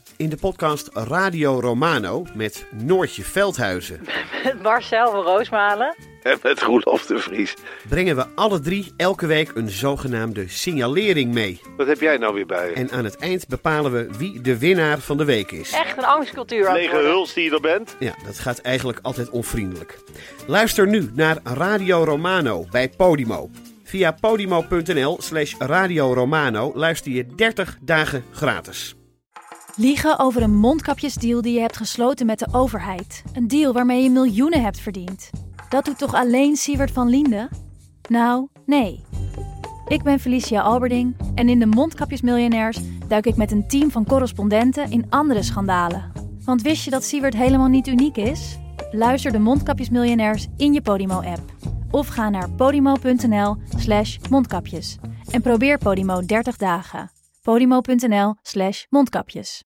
in de podcast Radio Romano met Noortje Veldhuizen. Met Marcel van Roosmalen. En met Roelof de Vries. Brengen we alle drie elke week een zogenaamde signalering mee. Wat heb jij nou weer bij je? En aan het eind bepalen we wie de winnaar van de week is. Echt een angstcultuur. Lege huls die je er bent? Ja, dat gaat eigenlijk altijd onvriendelijk. Luister nu naar Radio Romano bij Podimo. Via podimo.nl/Radio Romano luister je 30 dagen gratis. Liegen over een mondkapjesdeal die je hebt gesloten met de overheid. Een deal waarmee je miljoenen hebt verdiend. Dat doet toch alleen Siewert van Liende? Nou, nee. Ik ben Felicia Alberding en in de Mondkapjesmiljonairs duik ik met een team van correspondenten in andere schandalen. Want wist je dat Siewert helemaal niet uniek is? Luister de Mondkapjesmiljonairs in je Podimo-app. Of ga naar podimo.nl/mondkapjes. En probeer Podimo 30 dagen. podimo.nl/mondkapjes.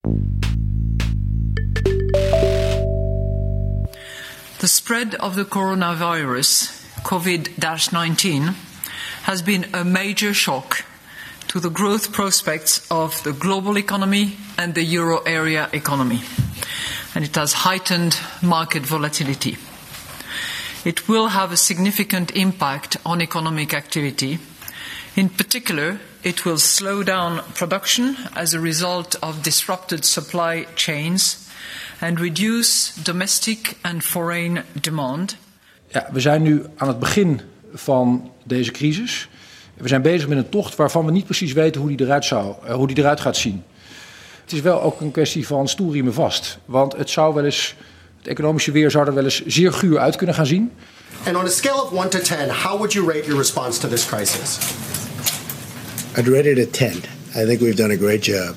The spread of the coronavirus, COVID-19, has been a major shock to the growth prospects of the global economy and the euro area economy. And it has heightened market volatility. It will have a significant impact on economic activity. In particular, it will slow down production as a result of disrupted supply chains and reduce domestic and foreign demand. Ja, we zijn nu aan het begin van deze crisis. We zijn bezig met een tocht waarvan we niet precies weten hoe die eruit gaat zien. Het is wel ook een kwestie van stoelriemen vast. Want het economische weer zou er wel eens zeer guur uit kunnen gaan zien. And on a scale of 1 to 10, how would you rate your response to this crisis? I'd rate it a 10. I think we've done a great job.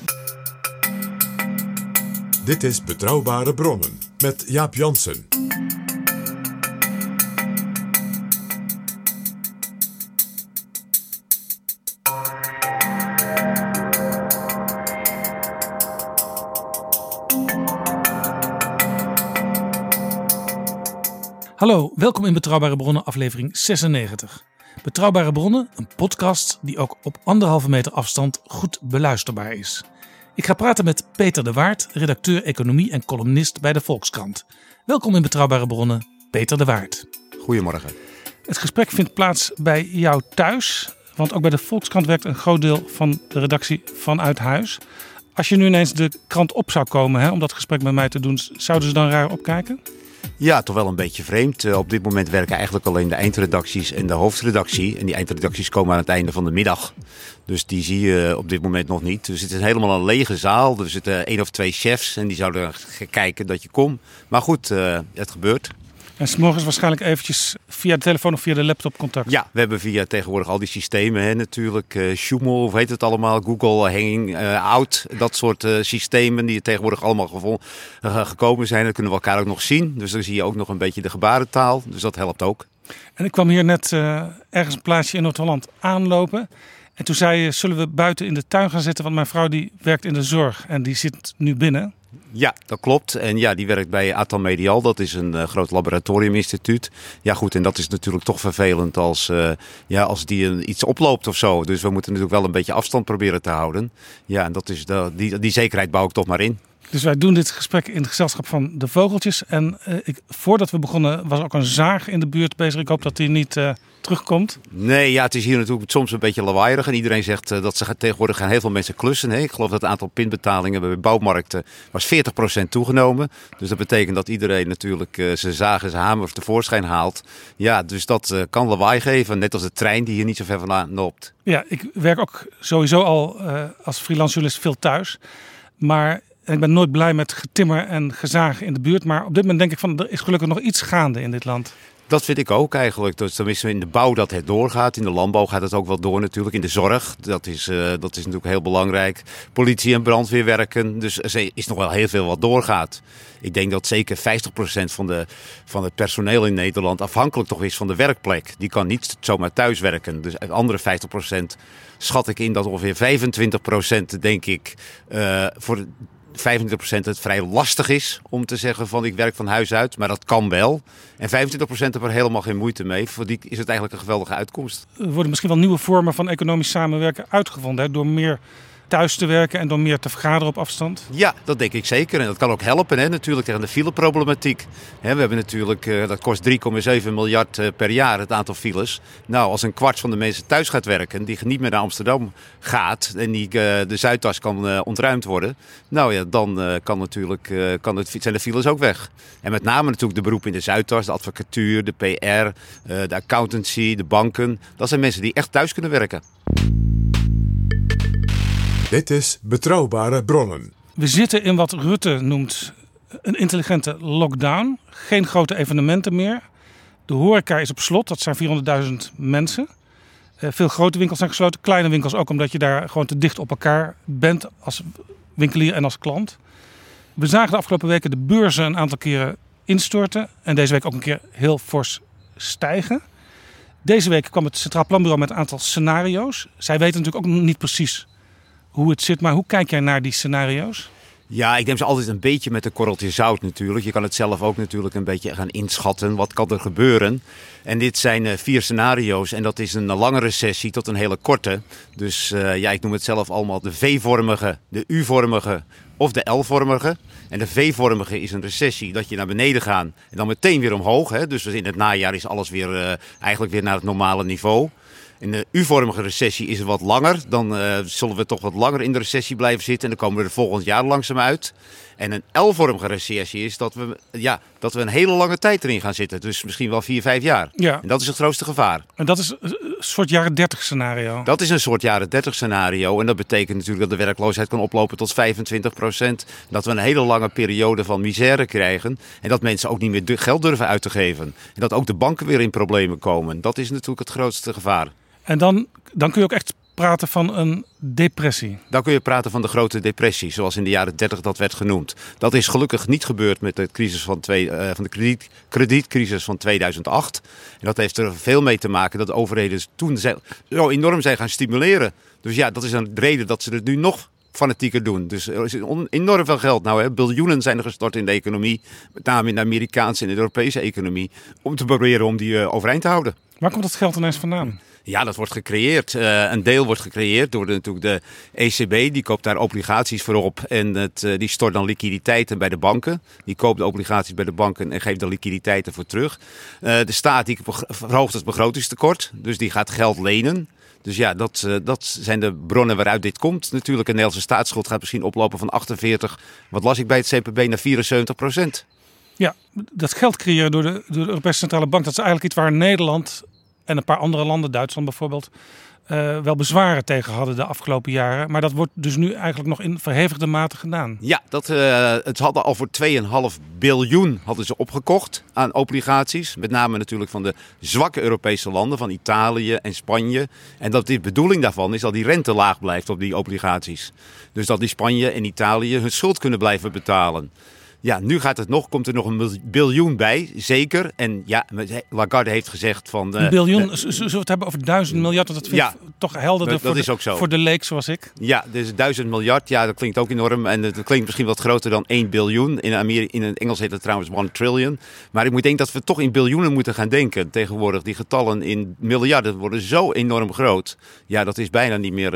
Dit is Betrouwbare Bronnen met Jaap Jansen. Hallo, welkom in Betrouwbare Bronnen aflevering 96. Betrouwbare Bronnen, een podcast die ook op 1,5 meter afstand goed beluisterbaar is. Ik ga praten met Peter de Waard, redacteur economie en columnist bij de Volkskrant. Welkom in Betrouwbare Bronnen, Peter de Waard. Goedemorgen. Het gesprek vindt plaats bij jou thuis, want ook bij de Volkskrant werkt een groot deel van de redactie vanuit huis. Als je nu ineens de krant op zou komen om dat gesprek met mij te doen, zouden ze dan raar opkijken? Ja, toch wel een beetje vreemd. Op dit moment werken eigenlijk alleen de eindredacties en de hoofdredactie. En die eindredacties komen aan het einde van de middag. Dus die zie je op dit moment nog niet. Dus het is helemaal een lege zaal. Er zitten 1 of 2 chefs en die zouden kijken dat je komt. Maar goed, het gebeurt. En 's morgens waarschijnlijk eventjes via de telefoon of via de laptop contact? Ja, we hebben via tegenwoordig al die systemen natuurlijk. Schumel, of heet het allemaal, Google Hanging Out. Dat soort systemen die tegenwoordig allemaal gekomen zijn. Dat kunnen we elkaar ook nog zien. Dus dan zie je ook nog een beetje de gebarentaal. Dus dat helpt ook. En ik kwam hier net ergens een plaatsje in Noord-Holland aanlopen. En toen zei je, zullen we buiten in de tuin gaan zitten? Want mijn vrouw die werkt in de zorg en die zit nu binnen. Ja, dat klopt. En ja, die werkt bij Atal Medial. Dat is een groot laboratoriuminstituut. Ja goed, en dat is natuurlijk toch vervelend als die iets oploopt of zo. Dus we moeten natuurlijk wel een beetje afstand proberen te houden. Ja, en dat is die zekerheid bouw ik toch maar in. Dus wij doen dit gesprek in het gezelschap van de vogeltjes. En voordat we begonnen was ook een zaag in de buurt bezig. Ik hoop dat die niet terugkomt. Nee, ja, het is hier natuurlijk soms een beetje lawaaierig. En iedereen zegt dat ze tegenwoordig gaan heel veel mensen klussen. Hè? Ik geloof dat het aantal pinbetalingen bij bouwmarkten was 40% toegenomen. Dus dat betekent dat iedereen natuurlijk zijn zaag en zijn hamer tevoorschijn haalt. Ja, dus dat kan lawaai geven. Net als de trein die hier niet zo ver vandaan loopt. Ja, ik werk ook sowieso al als freelance journalist veel thuis. Maar ik ben nooit blij met getimmer en gezagen in de buurt. Maar op dit moment denk ik van, er is gelukkig nog iets gaande in dit land. Dat vind ik ook eigenlijk. Dus tenminste in de bouw dat het doorgaat. In de landbouw gaat het ook wel door natuurlijk. In de zorg, dat is natuurlijk heel belangrijk. Politie en brandweer werken. Dus er is nog wel heel veel wat doorgaat. Ik denk dat zeker 50% van het personeel in Nederland afhankelijk toch is van de werkplek. Die kan niet zomaar thuis werken. Dus de andere 50% schat ik in dat ongeveer 25% denk ik voor 25% het vrij lastig is om te zeggen van ik werk van huis uit. Maar dat kan wel. En 25% heeft er helemaal geen moeite mee. Voor die is het eigenlijk een geweldige uitkomst. Er worden misschien wel nieuwe vormen van economisch samenwerken uitgevonden. Door meer thuis te werken en door meer te vergaderen op afstand? Ja, dat denk ik zeker. En dat kan ook helpen natuurlijk tegen de fileproblematiek. We hebben natuurlijk, dat kost 3,7 miljard per jaar het aantal files. Nou, als een kwart van de mensen thuis gaat werken, die niet meer naar Amsterdam gaat en die, de Zuidas kan ontruimd worden. Nou ja, dan zijn de files ook weg. En met name natuurlijk de beroepen in de Zuidas, de advocatuur, de PR, de accountancy, de banken. Dat zijn mensen die echt thuis kunnen werken. Dit is Betrouwbare Bronnen. We zitten in wat Rutte noemt een intelligente lockdown. Geen grote evenementen meer. De horeca is op slot, dat zijn 400.000 mensen. Veel grote winkels zijn gesloten, kleine winkels ook, omdat je daar gewoon te dicht op elkaar bent als winkelier en als klant. We zagen de afgelopen weken de beurzen een aantal keren instorten en deze week ook een keer heel fors stijgen. Deze week kwam het Centraal Planbureau met een aantal scenario's. Zij weten natuurlijk ook niet precies hoe het zit, maar hoe kijk jij naar die scenario's? Ja, ik neem ze altijd een beetje met een korreltje zout natuurlijk. Je kan het zelf ook natuurlijk een beetje gaan inschatten. Wat kan er gebeuren? En dit zijn 4 scenario's en dat is een lange recessie tot een hele korte. Dus ik noem het zelf allemaal de V-vormige, de U-vormige of de L-vormige. En de V-vormige is een recessie dat je naar beneden gaat en dan meteen weer omhoog. Hè? Dus in het najaar is alles weer eigenlijk weer naar het normale niveau. In de U-vormige recessie is het wat langer. Dan zullen we toch wat langer in de recessie blijven zitten. En dan komen we er volgend jaar langzaam uit. En een L-vormige recessie is dat we een hele lange tijd erin gaan zitten. Dus misschien wel 4-5 jaar. Ja. En dat is het grootste gevaar. En dat is een soort jaren 30 scenario. Dat is een soort jaren 30 scenario. En dat betekent natuurlijk dat de werkloosheid kan oplopen tot 25%. Dat we een hele lange periode van misère krijgen. En dat mensen ook niet meer geld durven uit te geven. En dat ook de banken weer in problemen komen. Dat is natuurlijk het grootste gevaar. En dan kun je ook echt praten van een depressie. Dan kun je praten van de grote depressie, zoals in de jaren 30 dat werd genoemd. Dat is gelukkig niet gebeurd met de crisis van de kredietcrisis van 2008. En dat heeft er veel mee te maken dat de overheden toen zo enorm zijn gaan stimuleren. Dus ja, dat is een reden dat ze het nu nog fanatieker doen. Dus er is enorm veel geld. Nou, biljoenen zijn er gestort in de economie, met name in de Amerikaanse en de Europese economie, om te proberen om die overeind te houden. Waar komt dat geld ineens vandaan? Ja, dat wordt gecreëerd. Een deel wordt gecreëerd door natuurlijk de ECB. Die koopt daar obligaties voor op en die stort dan liquiditeiten bij de banken. Die koopt de obligaties bij de banken en geeft de liquiditeiten voor terug. De staat die verhoogt het begrotingstekort, dus die gaat geld lenen. Dus ja, dat zijn de bronnen waaruit dit komt. Natuurlijk, een Nederlandse staatsschuld gaat misschien oplopen van 48, wat las ik bij het CPB, naar 74%. Ja, dat geld creëren door de Europese Centrale Bank, dat is eigenlijk iets waar Nederland en een paar andere landen, Duitsland bijvoorbeeld, wel bezwaren tegen hadden de afgelopen jaren. Maar dat wordt dus nu eigenlijk nog in verhevigde mate gedaan. Ja, het hadden al voor 2,5 biljoen hadden ze opgekocht aan obligaties. Met name natuurlijk van de zwakke Europese landen, van Italië en Spanje. En dat de bedoeling daarvan is dat die rente laag blijft op die obligaties. Dus dat die Spanje en Italië hun schuld kunnen blijven betalen. Ja, nu komt er nog een biljoen bij, zeker. En ja, Lagarde heeft gezegd van... een biljoen, zullen we het hebben over 1000 miljard? Dat vind ik toch helderder voor de leek zoals ik. Ja, dus 1000 miljard, ja, dat klinkt ook enorm. En het klinkt misschien wat groter dan 1 biljoen. In het Engels heet het trouwens 1 trillion. Maar ik denk dat we toch in biljoenen moeten gaan denken tegenwoordig. Die getallen in miljarden worden zo enorm groot. Ja, dat is bijna niet meer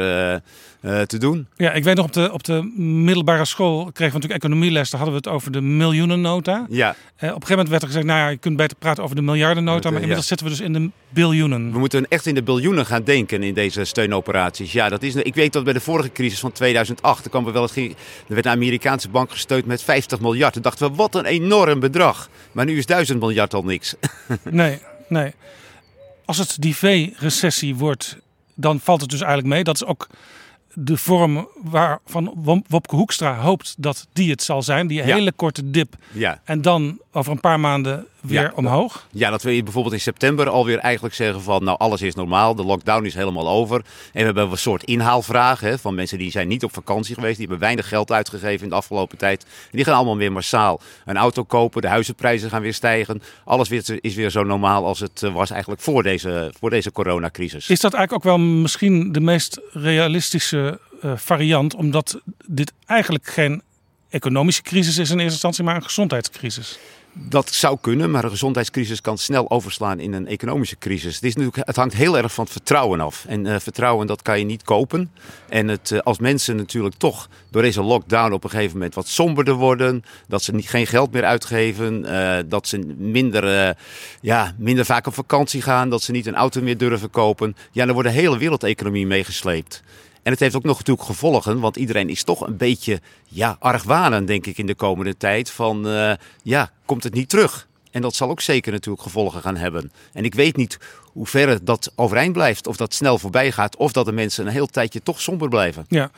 te doen. Ja, ik weet nog op de middelbare school kregen we natuurlijk economieles. Daar hadden we het over de miljoenennota. Ja. Op een gegeven moment werd er gezegd, nou ja, je kunt beter praten over de miljardennota. Maar inmiddels zitten we dus in de biljoenen. We moeten echt in de biljoenen gaan denken in deze steunoperaties. Ja, ik weet dat bij de vorige crisis van 2008, er werd een Amerikaanse bank gesteund met 50 miljard. Toen dachten we, wat een enorm bedrag. Maar nu is 1000 miljard al niks. Nee. Als het die V-recessie wordt, dan valt het dus eigenlijk mee. Dat is ook de vorm waarvan Wopke Hoekstra hoopt dat die het zal zijn. Die hele korte dip. Ja. En dan over een paar maanden weer omhoog. Ja, dat we bijvoorbeeld in september alweer eigenlijk zeggen van nou alles is normaal. De lockdown is helemaal over. En we hebben een soort inhaalvraag van mensen die zijn niet op vakantie geweest. Die hebben weinig geld uitgegeven in de afgelopen tijd. En die gaan allemaal weer massaal een auto kopen. De huizenprijzen gaan weer stijgen. Alles is weer zo normaal als het was eigenlijk voor deze coronacrisis. Is dat eigenlijk ook wel misschien de meest realistische variant? Omdat dit eigenlijk geen economische crisis is in eerste instantie, maar een gezondheidscrisis. Dat zou kunnen, maar een gezondheidscrisis kan snel overslaan in een economische crisis. Het hangt heel erg van het vertrouwen af. En vertrouwen, dat kan je niet kopen. En als mensen natuurlijk toch door deze lockdown op een gegeven moment wat somberder worden, dat ze geen geld meer uitgeven, dat ze minder vaak op vakantie gaan, dat ze niet een auto meer durven kopen, ja, dan wordt de hele wereldeconomie meegesleept. En het heeft ook nog natuurlijk gevolgen, want iedereen is toch een beetje argwanend, denk ik, in de komende tijd. Van, komt het niet terug? En dat zal ook zeker natuurlijk gevolgen gaan hebben. En ik weet niet hoe ver dat overeind blijft, of dat snel voorbij gaat, of dat de mensen een heel tijdje toch somber blijven. Ja,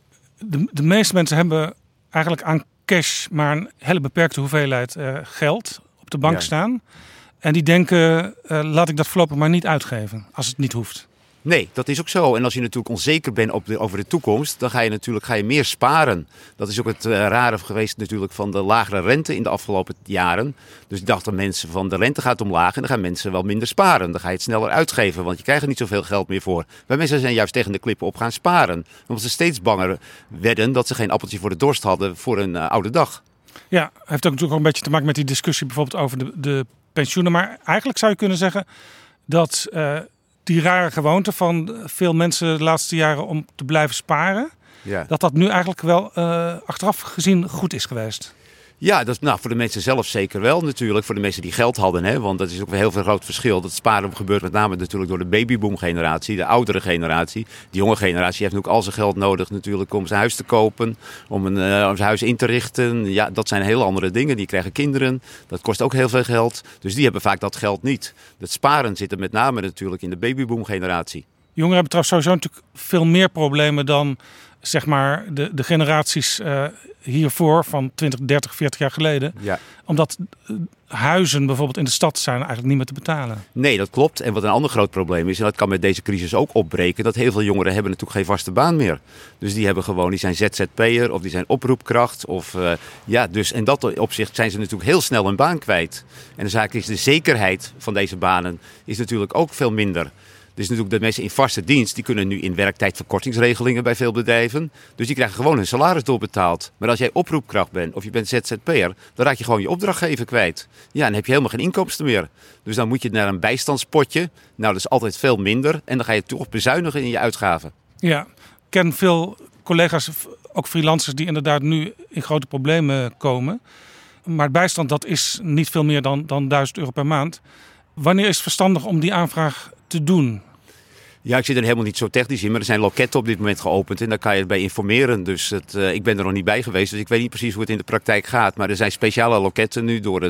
de meeste mensen hebben eigenlijk aan cash maar een hele beperkte hoeveelheid geld op de bank staan. En die denken, laat ik dat voorlopig maar niet uitgeven, als het niet hoeft. Nee, dat is ook zo. En als je natuurlijk onzeker bent over de toekomst, dan ga je meer sparen. Dat is ook het rare geweest natuurlijk van de lagere rente in de afgelopen jaren. Dus dachten mensen van de rente gaat omlaag en dan gaan mensen wel minder sparen. Dan ga je het sneller uitgeven, want je krijgt er niet zoveel geld meer voor. Maar mensen zijn juist tegen de klippen op gaan sparen. Omdat ze steeds banger werden dat ze geen appeltje voor de dorst hadden voor een oude dag. Ja, heeft ook natuurlijk een beetje te maken met die discussie bijvoorbeeld over de pensioenen. Maar eigenlijk zou je kunnen zeggen dat die rare gewoonte van veel mensen de laatste jaren om te blijven sparen, dat nu eigenlijk wel achteraf gezien goed is geweest. Ja, dat is voor de mensen zelf zeker wel natuurlijk. Voor de mensen die geld hadden. Hè? Want dat is ook een heel veel groot verschil. Dat sparen gebeurt met name natuurlijk door de babyboom generatie. De oudere generatie. Die jonge generatie heeft nu ook al zijn geld nodig natuurlijk om zijn huis te kopen. Om zijn huis in te richten. Ja, dat zijn hele andere dingen. Die krijgen kinderen. Dat kost ook heel veel geld. Dus die hebben vaak dat geld niet. Het sparen zit er met name natuurlijk in de babyboom generatie. Jongeren hebben trouwens sowieso natuurlijk veel meer problemen dan zeg maar de generaties hiervoor van 20, 30, 40 jaar geleden. Ja. Omdat huizen bijvoorbeeld in de stad zijn eigenlijk niet meer te betalen. Nee, dat klopt. En wat een ander groot probleem is, en dat kan met deze crisis ook opbreken, dat heel veel jongeren hebben natuurlijk geen vaste baan meer. Dus die zijn ZZP'er of die zijn oproepkracht. Dus in dat opzicht zijn ze natuurlijk heel snel een baan kwijt. En de zaak is, de zekerheid van deze banen is natuurlijk ook veel minder. Dus natuurlijk de mensen in vaste dienst, die kunnen nu in werktijdverkortingsregelingen bij veel bedrijven. Dus die krijgen gewoon hun salaris doorbetaald. Maar als jij oproepkracht bent of je bent ZZP'er, dan raak je gewoon je opdrachtgever kwijt. Ja, dan heb je helemaal geen inkomsten meer. Dus dan moet je naar een bijstandspotje. Nou, dat is altijd veel minder. En dan ga je toch bezuinigen in je uitgaven. Ja, ik ken veel collega's, ook freelancers, die inderdaad nu in grote problemen komen. Maar bijstand, dat is niet veel meer dan €1000 per maand. Wanneer is het verstandig om die aanvraag te doen? Ja, ik zit er helemaal niet zo technisch in, maar er zijn loketten op dit moment geopend en daar kan je bij informeren. Dus ik ben er nog niet bij geweest, dus ik weet niet precies hoe het in de praktijk gaat. Maar er zijn speciale loketten nu door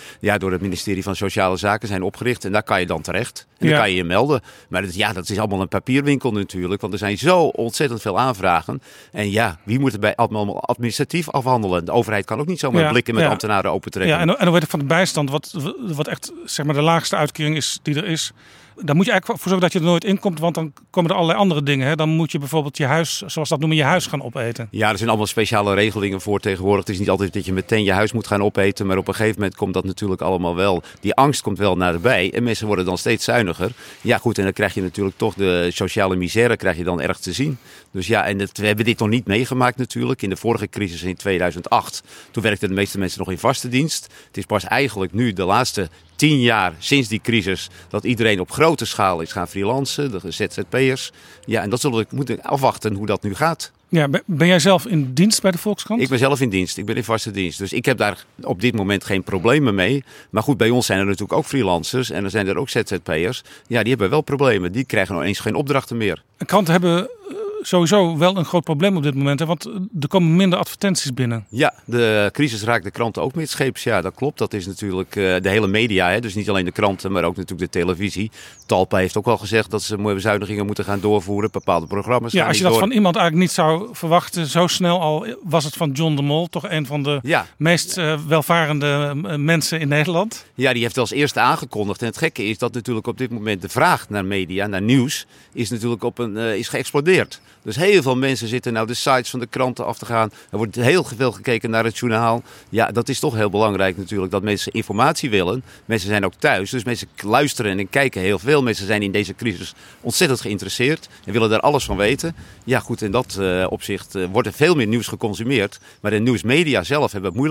het ministerie van Sociale Zaken zijn opgericht en daar kan je dan terecht. En dan kan je je melden. Maar dat is allemaal een papierwinkel natuurlijk, want er zijn zo ontzettend veel aanvragen. En wie moet het bij allemaal administratief afhandelen? De overheid kan ook niet zomaar blikken met ambtenaren opentrekken. Ja, en dan weet ik van de bijstand, wat echt zeg maar de laagste uitkering is die er is. Daar moet je eigenlijk voor zorgen dat je er nooit in komt, want dan komen er allerlei andere dingen. Hè? Dan moet je bijvoorbeeld je huis, zoals dat noemen, je huis gaan opeten. Ja, er zijn allemaal speciale regelingen voor tegenwoordig. Het is niet altijd dat je meteen je huis moet gaan opeten, maar op een gegeven moment komt dat natuurlijk allemaal wel. Die angst komt wel naderbij en mensen worden dan steeds zuiniger. Ja goed, en dan krijg je natuurlijk toch de sociale misère krijg je dan erg te zien. Dus we hebben dit nog niet meegemaakt natuurlijk. In de vorige crisis in 2008, toen werkten de meeste mensen nog in vaste dienst. Het is pas eigenlijk nu de laatste 10 jaar sinds die crisis dat iedereen op grote schaal is gaan freelancen, de ZZP'ers. Ja, en dat zullen we moeten afwachten hoe dat nu gaat. Ja, ben jij zelf in dienst bij de Volkskrant? Ik ben zelf in dienst. Ik ben in vaste dienst. Dus ik heb daar op dit moment geen problemen mee. Maar goed, bij ons zijn er natuurlijk ook freelancers en er zijn er ook ZZP'ers. Ja, die hebben wel problemen. Die krijgen nog eens geen opdrachten meer. Kranten hebben sowieso wel een groot probleem op dit moment, hè? Want er komen minder advertenties binnen. Ja, de crisis raakt de kranten ook midscheeps. Ja, dat klopt. Dat is natuurlijk de hele media. Hè? Dus niet alleen de kranten, maar ook natuurlijk de televisie. Talpa heeft ook al gezegd dat ze mooie bezuinigingen moeten gaan doorvoeren. Bepaalde programma's gaan als je dat van iemand eigenlijk niet zou verwachten, zo snel al was het van John de Mol, toch een van de meest welvarende mensen in Nederland. Ja, die heeft als eerste aangekondigd. En het gekke is dat natuurlijk op dit moment de vraag naar media, naar nieuws, is natuurlijk is geëxplodeerd. Dus heel veel mensen zitten nou de sites van de kranten af te gaan. Er wordt heel veel gekeken naar het journaal. Ja, dat is toch heel belangrijk natuurlijk, dat mensen informatie willen. Mensen zijn ook thuis, dus mensen luisteren en kijken heel veel. Mensen zijn in deze crisis ontzettend geïnteresseerd en willen daar alles van weten. Ja goed, in dat opzicht wordt er veel meer nieuws geconsumeerd. Maar de nieuwsmedia zelf hebben het moeilijker.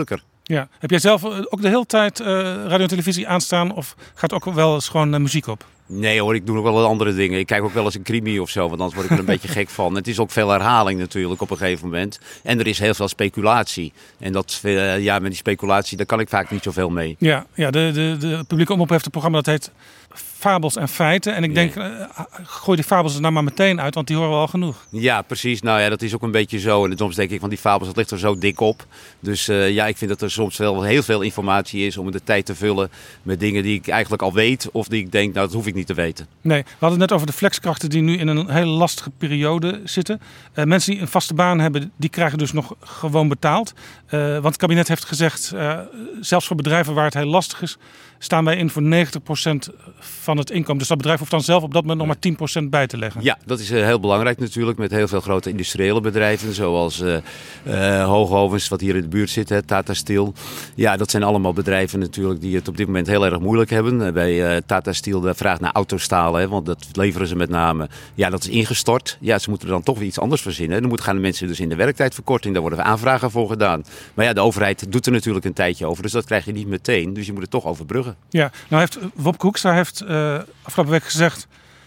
Ja. Heb jij zelf ook de hele tijd radio en televisie aanstaan of gaat ook wel eens gewoon muziek op? Nee hoor, ik doe ook wel andere dingen. Ik kijk ook wel eens een crimi of zo, want anders word ik er een beetje gek van. Het is ook veel herhaling natuurlijk op een gegeven moment. En er is heel veel speculatie. En dat, met die speculatie, daar kan ik vaak niet zoveel mee. Ja, de publieke omroep heeft een programma dat heet Fabels en Feiten. En ik denk, gooi die fabels er nou maar meteen uit, want die horen we al genoeg. Ja, precies. Nou ja, dat is ook een beetje zo. En soms denk ik van die fabels, dat ligt er zo dik op. Dus ik vind dat er soms wel heel veel informatie is om de tijd te vullen met dingen die ik eigenlijk al weet. Of die ik denk, nou dat hoef ik niet te weten. Nee, we hadden het net over de flexkrachten die nu in een hele lastige periode zitten. Mensen die een vaste baan hebben, die krijgen dus nog gewoon betaald. Want het kabinet heeft gezegd, zelfs voor bedrijven waar het heel lastig is, staan wij in voor 90% van het inkomen. Dus dat bedrijf hoeft dan zelf op dat moment nog maar 10% bij te leggen. Ja, dat is heel belangrijk natuurlijk met heel veel grote industriële bedrijven. Zoals Hoogovens, wat hier in de buurt zit, Tata Steel. Ja, dat zijn allemaal bedrijven natuurlijk die het op dit moment heel erg moeilijk hebben. Bij Tata Steel de vraag naar autostalen, want dat leveren ze met name. Ja, dat is ingestort. Ja, ze moeten er dan toch weer iets anders verzinnen. Dan gaan de mensen dus in de werktijdverkorting. Daar worden aanvragen voor gedaan. Maar ja, de overheid doet er natuurlijk een tijdje over. Dus dat krijg je niet meteen. Dus je moet het toch overbruggen. Ja, nou heeft Wopke Hoekstra afgelopen week gezegd,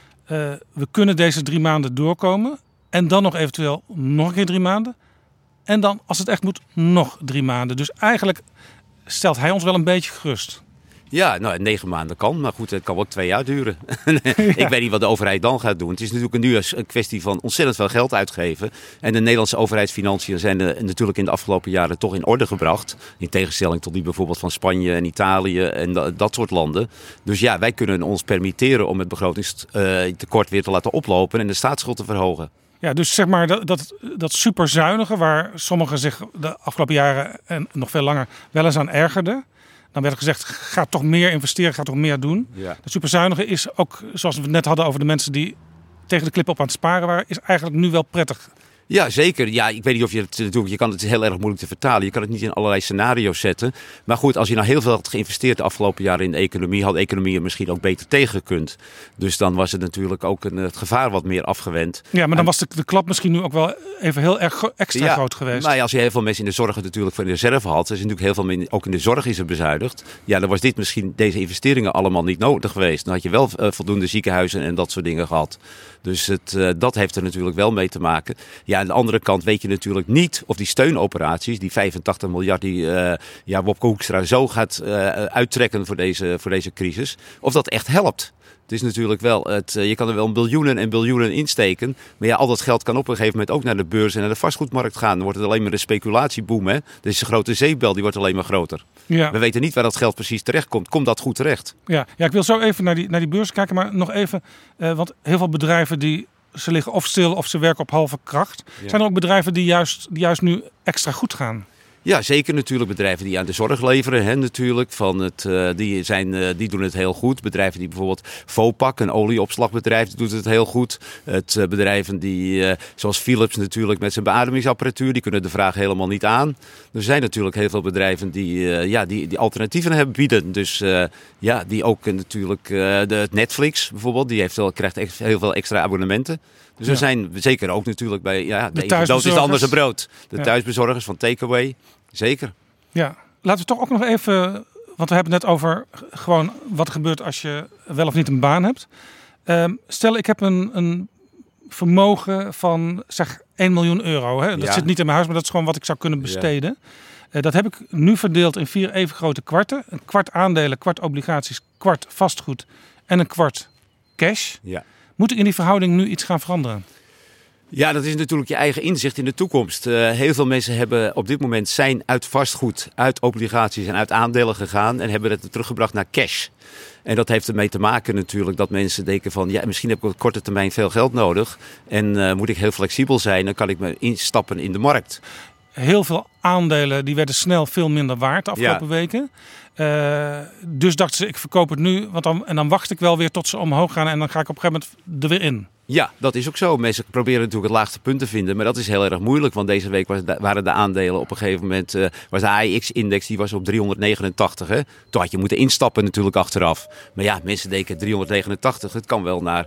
we kunnen deze 3 maanden doorkomen. En dan nog eventueel nog een keer 3 maanden. En dan, als het echt moet, nog 3 maanden. Dus eigenlijk stelt hij ons wel een beetje gerust. Ja, 9 maanden kan. Maar goed, het kan ook 2 jaar duren. Ik weet niet wat de overheid dan gaat doen. Het is natuurlijk nu een kwestie van ontzettend veel geld uitgeven. En de Nederlandse overheidsfinanciën zijn natuurlijk in de afgelopen jaren toch in orde gebracht. In tegenstelling tot die bijvoorbeeld van Spanje en Italië en dat soort landen. Dus ja, wij kunnen ons permitteren om het begrotingstekort weer te laten oplopen en de staatsschuld te verhogen. Ja, dus zeg maar dat superzuinige waar sommigen zich de afgelopen jaren en nog veel langer wel eens aan ergerden. Dan werd er gezegd, ga toch meer investeren, ga toch meer doen. Ja. Dat superzuinige is ook, zoals we het net hadden over de mensen die tegen de klip op aan het sparen waren, is eigenlijk nu wel prettig. Ja, zeker. Ja, ik weet niet of je het doet. Het is heel erg moeilijk te vertalen. Je kan het niet in allerlei scenario's zetten. Maar goed, als je nou heel veel had geïnvesteerd de afgelopen jaren in de economie, had de economie er misschien ook beter tegen gekund. Dus dan was het natuurlijk ook het gevaar wat meer afgewend. Ja, maar dan was de klap misschien nu ook wel even heel erg extra groot geweest. Maar ja, als je heel veel mensen in de zorg natuurlijk voor de reserve had, er is natuurlijk heel veel ook in de zorg is er bezuinigd. Ja, dan was deze investeringen allemaal niet nodig geweest. Dan had je wel voldoende ziekenhuizen en dat soort dingen gehad. Dus dat heeft er natuurlijk wel mee te maken. Ja, aan de andere kant weet je natuurlijk niet of die steunoperaties, die 85 miljard die Wopke Hoekstra zo gaat uittrekken voor deze crisis, of dat echt helpt. Het is natuurlijk wel, je kan er wel biljoenen en biljoenen insteken. Maar ja, al dat geld kan op een gegeven moment ook naar de beurs en naar de vastgoedmarkt gaan. Dan wordt het alleen maar een speculatieboom. Hè? Dus de grote zeepbel die wordt alleen maar groter. Ja. We weten niet waar dat geld precies terecht komt. Komt dat goed terecht? Ja, ik wil zo even naar die beurs kijken. Maar nog even, want heel veel bedrijven ze liggen of stil of ze werken op halve kracht. Ja. Zijn er ook bedrijven die juist nu extra goed gaan? Ja, zeker natuurlijk bedrijven die aan de zorg leveren. Natuurlijk, die doen het heel goed. Bedrijven die bijvoorbeeld Vopak, een olieopslagbedrijf, doet het heel goed. Bedrijven die, zoals Philips natuurlijk met zijn beademingsapparatuur, die kunnen de vraag helemaal niet aan. Er zijn natuurlijk heel veel bedrijven die alternatieven bieden. Dus die ook natuurlijk, Netflix bijvoorbeeld, krijgt echt heel veel extra abonnementen. Dus er zijn zeker ook natuurlijk bij de dood is anders een brood. De thuisbezorgers van Takeaway, zeker. Ja, laten we toch ook nog even, want we hebben het net over gewoon wat er gebeurt als je wel of niet een baan hebt. Stel, ik heb een vermogen van zeg 1 miljoen euro. Hè? Dat zit niet in mijn huis, maar dat is gewoon wat ik zou kunnen besteden. Ja. Dat heb ik nu verdeeld in 4 even grote kwarten. Een kwart aandelen, kwart obligaties, kwart vastgoed en een kwart cash. Ja. Moet ik in die verhouding nu iets gaan veranderen? Ja, dat is natuurlijk je eigen inzicht in de toekomst. Heel veel mensen hebben op dit moment zijn uit vastgoed, uit obligaties en uit aandelen gegaan en hebben het teruggebracht naar cash. En dat heeft ermee te maken natuurlijk dat mensen denken van misschien heb ik op korte termijn veel geld nodig en moet ik heel flexibel zijn, dan kan ik me instappen in de markt. Heel veel aandelen die werden snel veel minder waard de afgelopen weken. Dus dachten ze, ik verkoop het nu, en dan wacht ik wel weer tot ze omhoog gaan en dan ga ik op een gegeven moment er weer in. Ja, dat is ook zo. Mensen proberen natuurlijk het laagste punt te vinden, maar dat is heel erg moeilijk. Want deze week waren de aandelen op een gegeven moment, was de AEX-index, die was op 389. Hè? Toen had je moeten instappen natuurlijk achteraf. Maar ja, mensen denken 389, het kan wel naar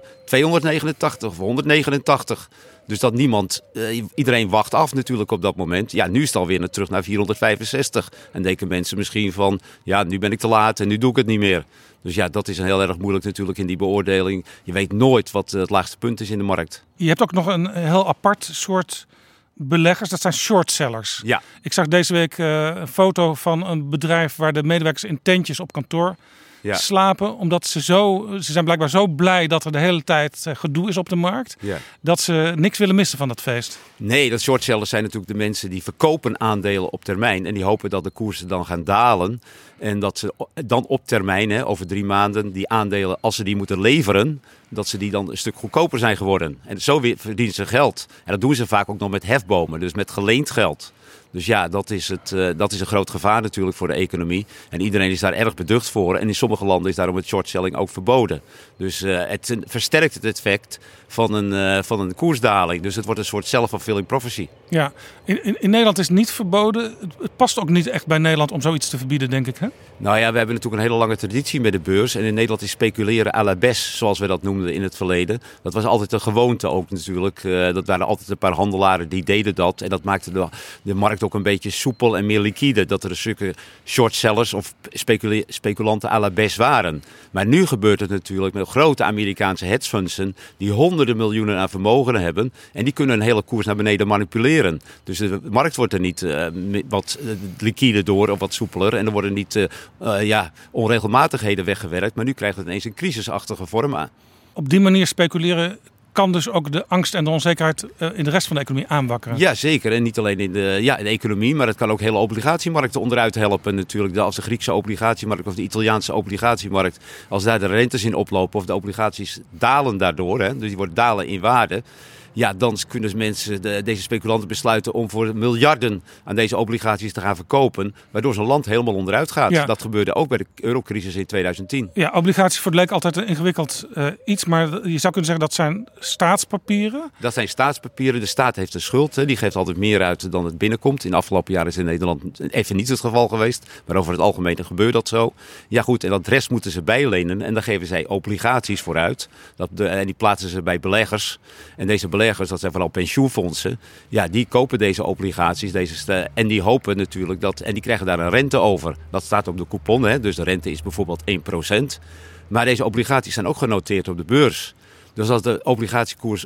289 of 189. Dus dat iedereen wacht af natuurlijk op dat moment. Ja, nu is het alweer terug naar 465. En denken mensen misschien van, ja, nu ben ik te laat en nu doe ik het niet meer. Dus ja, dat is heel erg moeilijk natuurlijk in die beoordeling. Je weet nooit wat het laagste punt is in de markt. Je hebt ook nog een heel apart soort beleggers, dat zijn shortsellers. Ja. Ik zag deze week een foto van een bedrijf waar de medewerkers in tentjes op kantoor slapen. Omdat ze zijn blijkbaar zo blij dat er de hele tijd gedoe is op de markt. Ja. Dat ze niks willen missen van dat feest. Nee, dat shortsellers zijn natuurlijk de mensen die verkopen aandelen op termijn. En die hopen dat de koersen dan gaan dalen. En dat ze dan op termijn, over 3 maanden, die aandelen, als ze die moeten leveren, dat ze die dan een stuk goedkoper zijn geworden. En zo verdienen ze geld. En dat doen ze vaak ook nog met hefbomen, dus met geleend geld. Dus ja, dat is een groot gevaar natuurlijk voor de economie. En iedereen is daar erg beducht voor. En in sommige landen is daarom het shortselling ook verboden. Dus het versterkt het effect van een koersdaling. Dus het wordt een soort self-fulfilling prophecy. Ja, in Nederland is het niet verboden. Het past ook niet echt bij Nederland om zoiets te verbieden, denk ik, hè? Nou ja, we hebben natuurlijk een hele lange traditie met de beurs. En in Nederland is speculeren à la bes, zoals we dat noemden in het verleden. Dat was altijd een gewoonte ook natuurlijk. Dat waren altijd een paar handelaren die deden dat. En dat maakte de markt ook een beetje soepel en meer liquide. Dat er stukken shortsellers of speculanten à la bes waren. Maar nu gebeurt het natuurlijk met grote Amerikaanse hedgefondsen die honderden miljoenen aan vermogen hebben. En die kunnen een hele koers naar beneden manipuleren. Dus de markt wordt er niet wat liquide door of wat soepeler. En er worden niet onregelmatigheden weggewerkt. Maar nu krijgt het ineens een crisisachtige vorm aan. Op die manier speculeren kan dus ook de angst en de onzekerheid in de rest van de economie aanwakkeren. Ja, zeker. En niet alleen in de economie, maar het kan ook hele obligatiemarkten onderuit helpen natuurlijk. Als de Griekse obligatiemarkt of de Italiaanse obligatiemarkt, als daar de rentes in oplopen of de obligaties dalen daardoor, dus die worden dalen in waarde. Ja, dan kunnen mensen, deze speculanten besluiten om voor miljarden aan deze obligaties te gaan verkopen. Waardoor zo'n land helemaal onderuit gaat. Ja. Dat gebeurde ook bij de eurocrisis in 2010. Ja, obligaties leek altijd een ingewikkeld iets. Maar je zou kunnen zeggen dat zijn staatspapieren. Dat zijn staatspapieren. De staat heeft een schuld. Die geeft altijd meer uit dan het binnenkomt. In de afgelopen jaren is in Nederland even niet het geval geweest. Maar over het algemeen gebeurt dat zo. Ja goed, en dat rest moeten ze bijlenen. En dan geven zij obligaties vooruit. En die plaatsen ze bij beleggers. En deze beleggers, dat zijn vooral pensioenfondsen, ja, die kopen deze obligaties en die hopen natuurlijk en die krijgen daar een rente over. Dat staat op de coupon, dus de rente is bijvoorbeeld 1%. Maar deze obligaties zijn ook genoteerd op de beurs. Dus als de obligatiekoers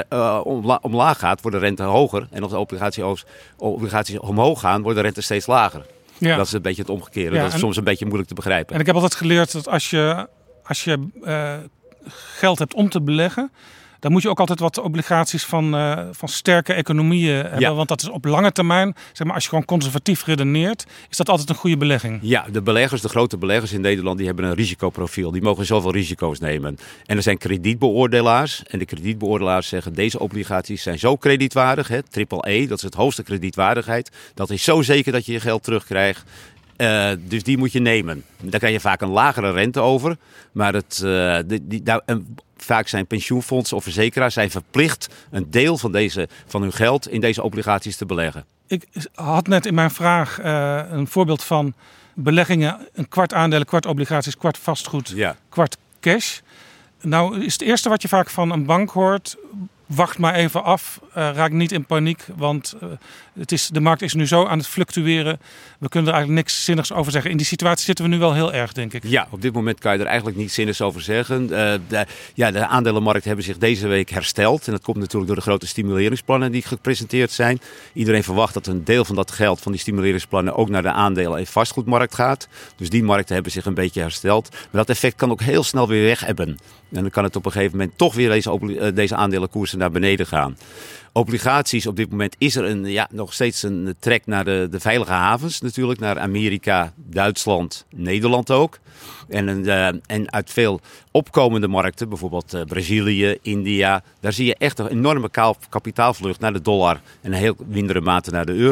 omlaag gaat, wordt de rente hoger. En als de obligaties omhoog gaan, wordt de rente steeds lager. Ja. Dat is een beetje het omgekeerde. Ja, dat is soms een beetje moeilijk te begrijpen. En ik heb altijd geleerd dat als je geld hebt om te beleggen, dan moet je ook altijd wat obligaties van sterke economieën hebben. Ja. Want dat is op lange termijn, zeg maar, als je gewoon conservatief redeneert, is dat altijd een goede belegging. Ja, de grote beleggers in Nederland, die hebben een risicoprofiel. Die mogen zoveel risico's nemen. En er zijn kredietbeoordelaars. En de kredietbeoordelaars zeggen, deze obligaties zijn zo kredietwaardig. AAA, dat is het hoogste kredietwaardigheid. Dat is zo zeker dat je je geld terugkrijgt. Dus die moet je nemen. Daar krijg je vaak een lagere rente over. Maar vaak zijn pensioenfondsen of verzekeraars zijn verplicht een deel van hun geld in deze obligaties te beleggen. Ik had net in mijn vraag een voorbeeld van beleggingen. Een kwart aandelen, kwart obligaties, kwart vastgoed, kwart cash. Nou is het eerste wat je vaak van een bank hoort: wacht maar even af, raak niet in paniek, want de markt is nu zo aan het fluctueren. We kunnen er eigenlijk niks zinnigs over zeggen. In die situatie zitten we nu wel heel erg, denk ik. Ja, op dit moment kan je er eigenlijk niets zinnigs over zeggen. De aandelenmarkt hebben zich deze week hersteld. En dat komt natuurlijk door de grote stimuleringsplannen die gepresenteerd zijn. Iedereen verwacht dat een deel van dat geld van die stimuleringsplannen ook naar de aandelen- en vastgoedmarkt gaat. Dus die markten hebben zich een beetje hersteld. Maar dat effect kan ook heel snel weer weg hebben. En dan kan het op een gegeven moment toch weer deze aandelenkoersen naar beneden gaan. Obligaties, op dit moment is er nog steeds een trek naar de veilige havens natuurlijk. Naar Amerika, Duitsland, Nederland ook. En uit veel opkomende markten, bijvoorbeeld Brazilië, India, daar zie je echt een enorme kapitaalvlucht naar de dollar en een heel mindere mate naar de euro.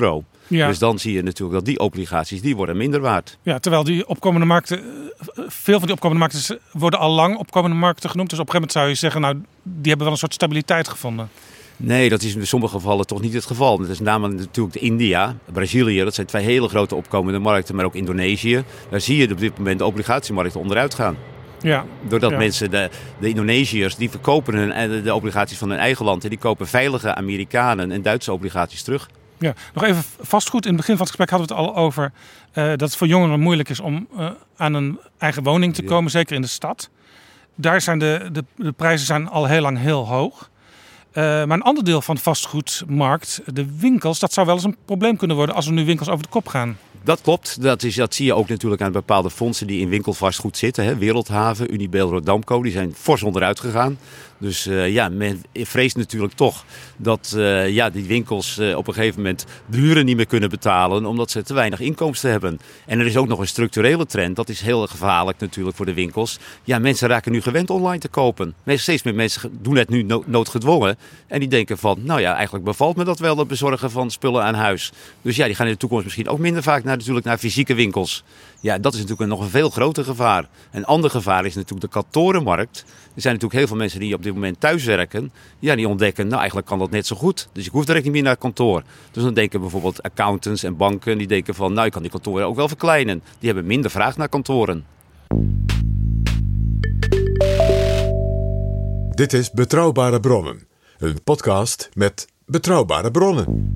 Ja. Dus dan zie je natuurlijk dat die obligaties, die worden minder waard. Ja, terwijl die opkomende markten, veel van die opkomende markten worden al lang opkomende markten genoemd. Dus op een gegeven moment zou je zeggen, nou, die hebben wel een soort stabiliteit gevonden. Nee, dat is in sommige gevallen toch niet het geval. Dat is namelijk natuurlijk India, Brazilië. Dat zijn 2 hele grote opkomende markten, maar ook Indonesië. Daar zie je op dit moment de obligatiemarkten onderuit gaan. Ja. Doordat mensen, de Indonesiërs, die verkopen de obligaties van hun eigen land. En die kopen veilige Amerikanen en Duitse obligaties terug. Ja, nog even vastgoed. In het begin van het gesprek hadden we het al over dat het voor jongeren moeilijk is om aan een eigen woning te komen. Zeker in de stad. Daar zijn de prijzen zijn al heel lang heel hoog. Maar een ander deel van de vastgoedmarkt, de winkels, dat zou wel eens een probleem kunnen worden als er nu winkels over de kop gaan. Dat klopt. Dat zie je ook natuurlijk aan bepaalde fondsen die in winkelvastgoed zitten. Hè. Wereldhaven, Unibail, Rodamco, die zijn fors onderuit gegaan. Dus men vreest natuurlijk toch dat die winkels op een gegeven moment de huren niet meer kunnen betalen, omdat ze te weinig inkomsten hebben. En er is ook nog een structurele trend. Dat is heel gevaarlijk natuurlijk voor de winkels. Ja, mensen raken nu gewend online te kopen. Steeds meer mensen doen het nu noodgedwongen. En die denken van, nou ja, eigenlijk bevalt me dat wel, het bezorgen van spullen aan huis. Dus ja, die gaan in de toekomst misschien ook minder vaak naar fysieke winkels. Ja, dat is natuurlijk nog een veel groter gevaar. Een ander gevaar is natuurlijk de kantorenmarkt. Er zijn natuurlijk heel veel mensen die op dit moment thuiswerken. Ja, die ontdekken, nou eigenlijk kan dat net zo goed. Dus ik hoef direct niet meer naar het kantoor. Dus dan denken bijvoorbeeld accountants en banken, die denken van, nou ik kan die kantoren ook wel verkleinen. Die hebben minder vraag naar kantoren. Dit is Betrouwbare Bronnen. Een podcast met betrouwbare bronnen.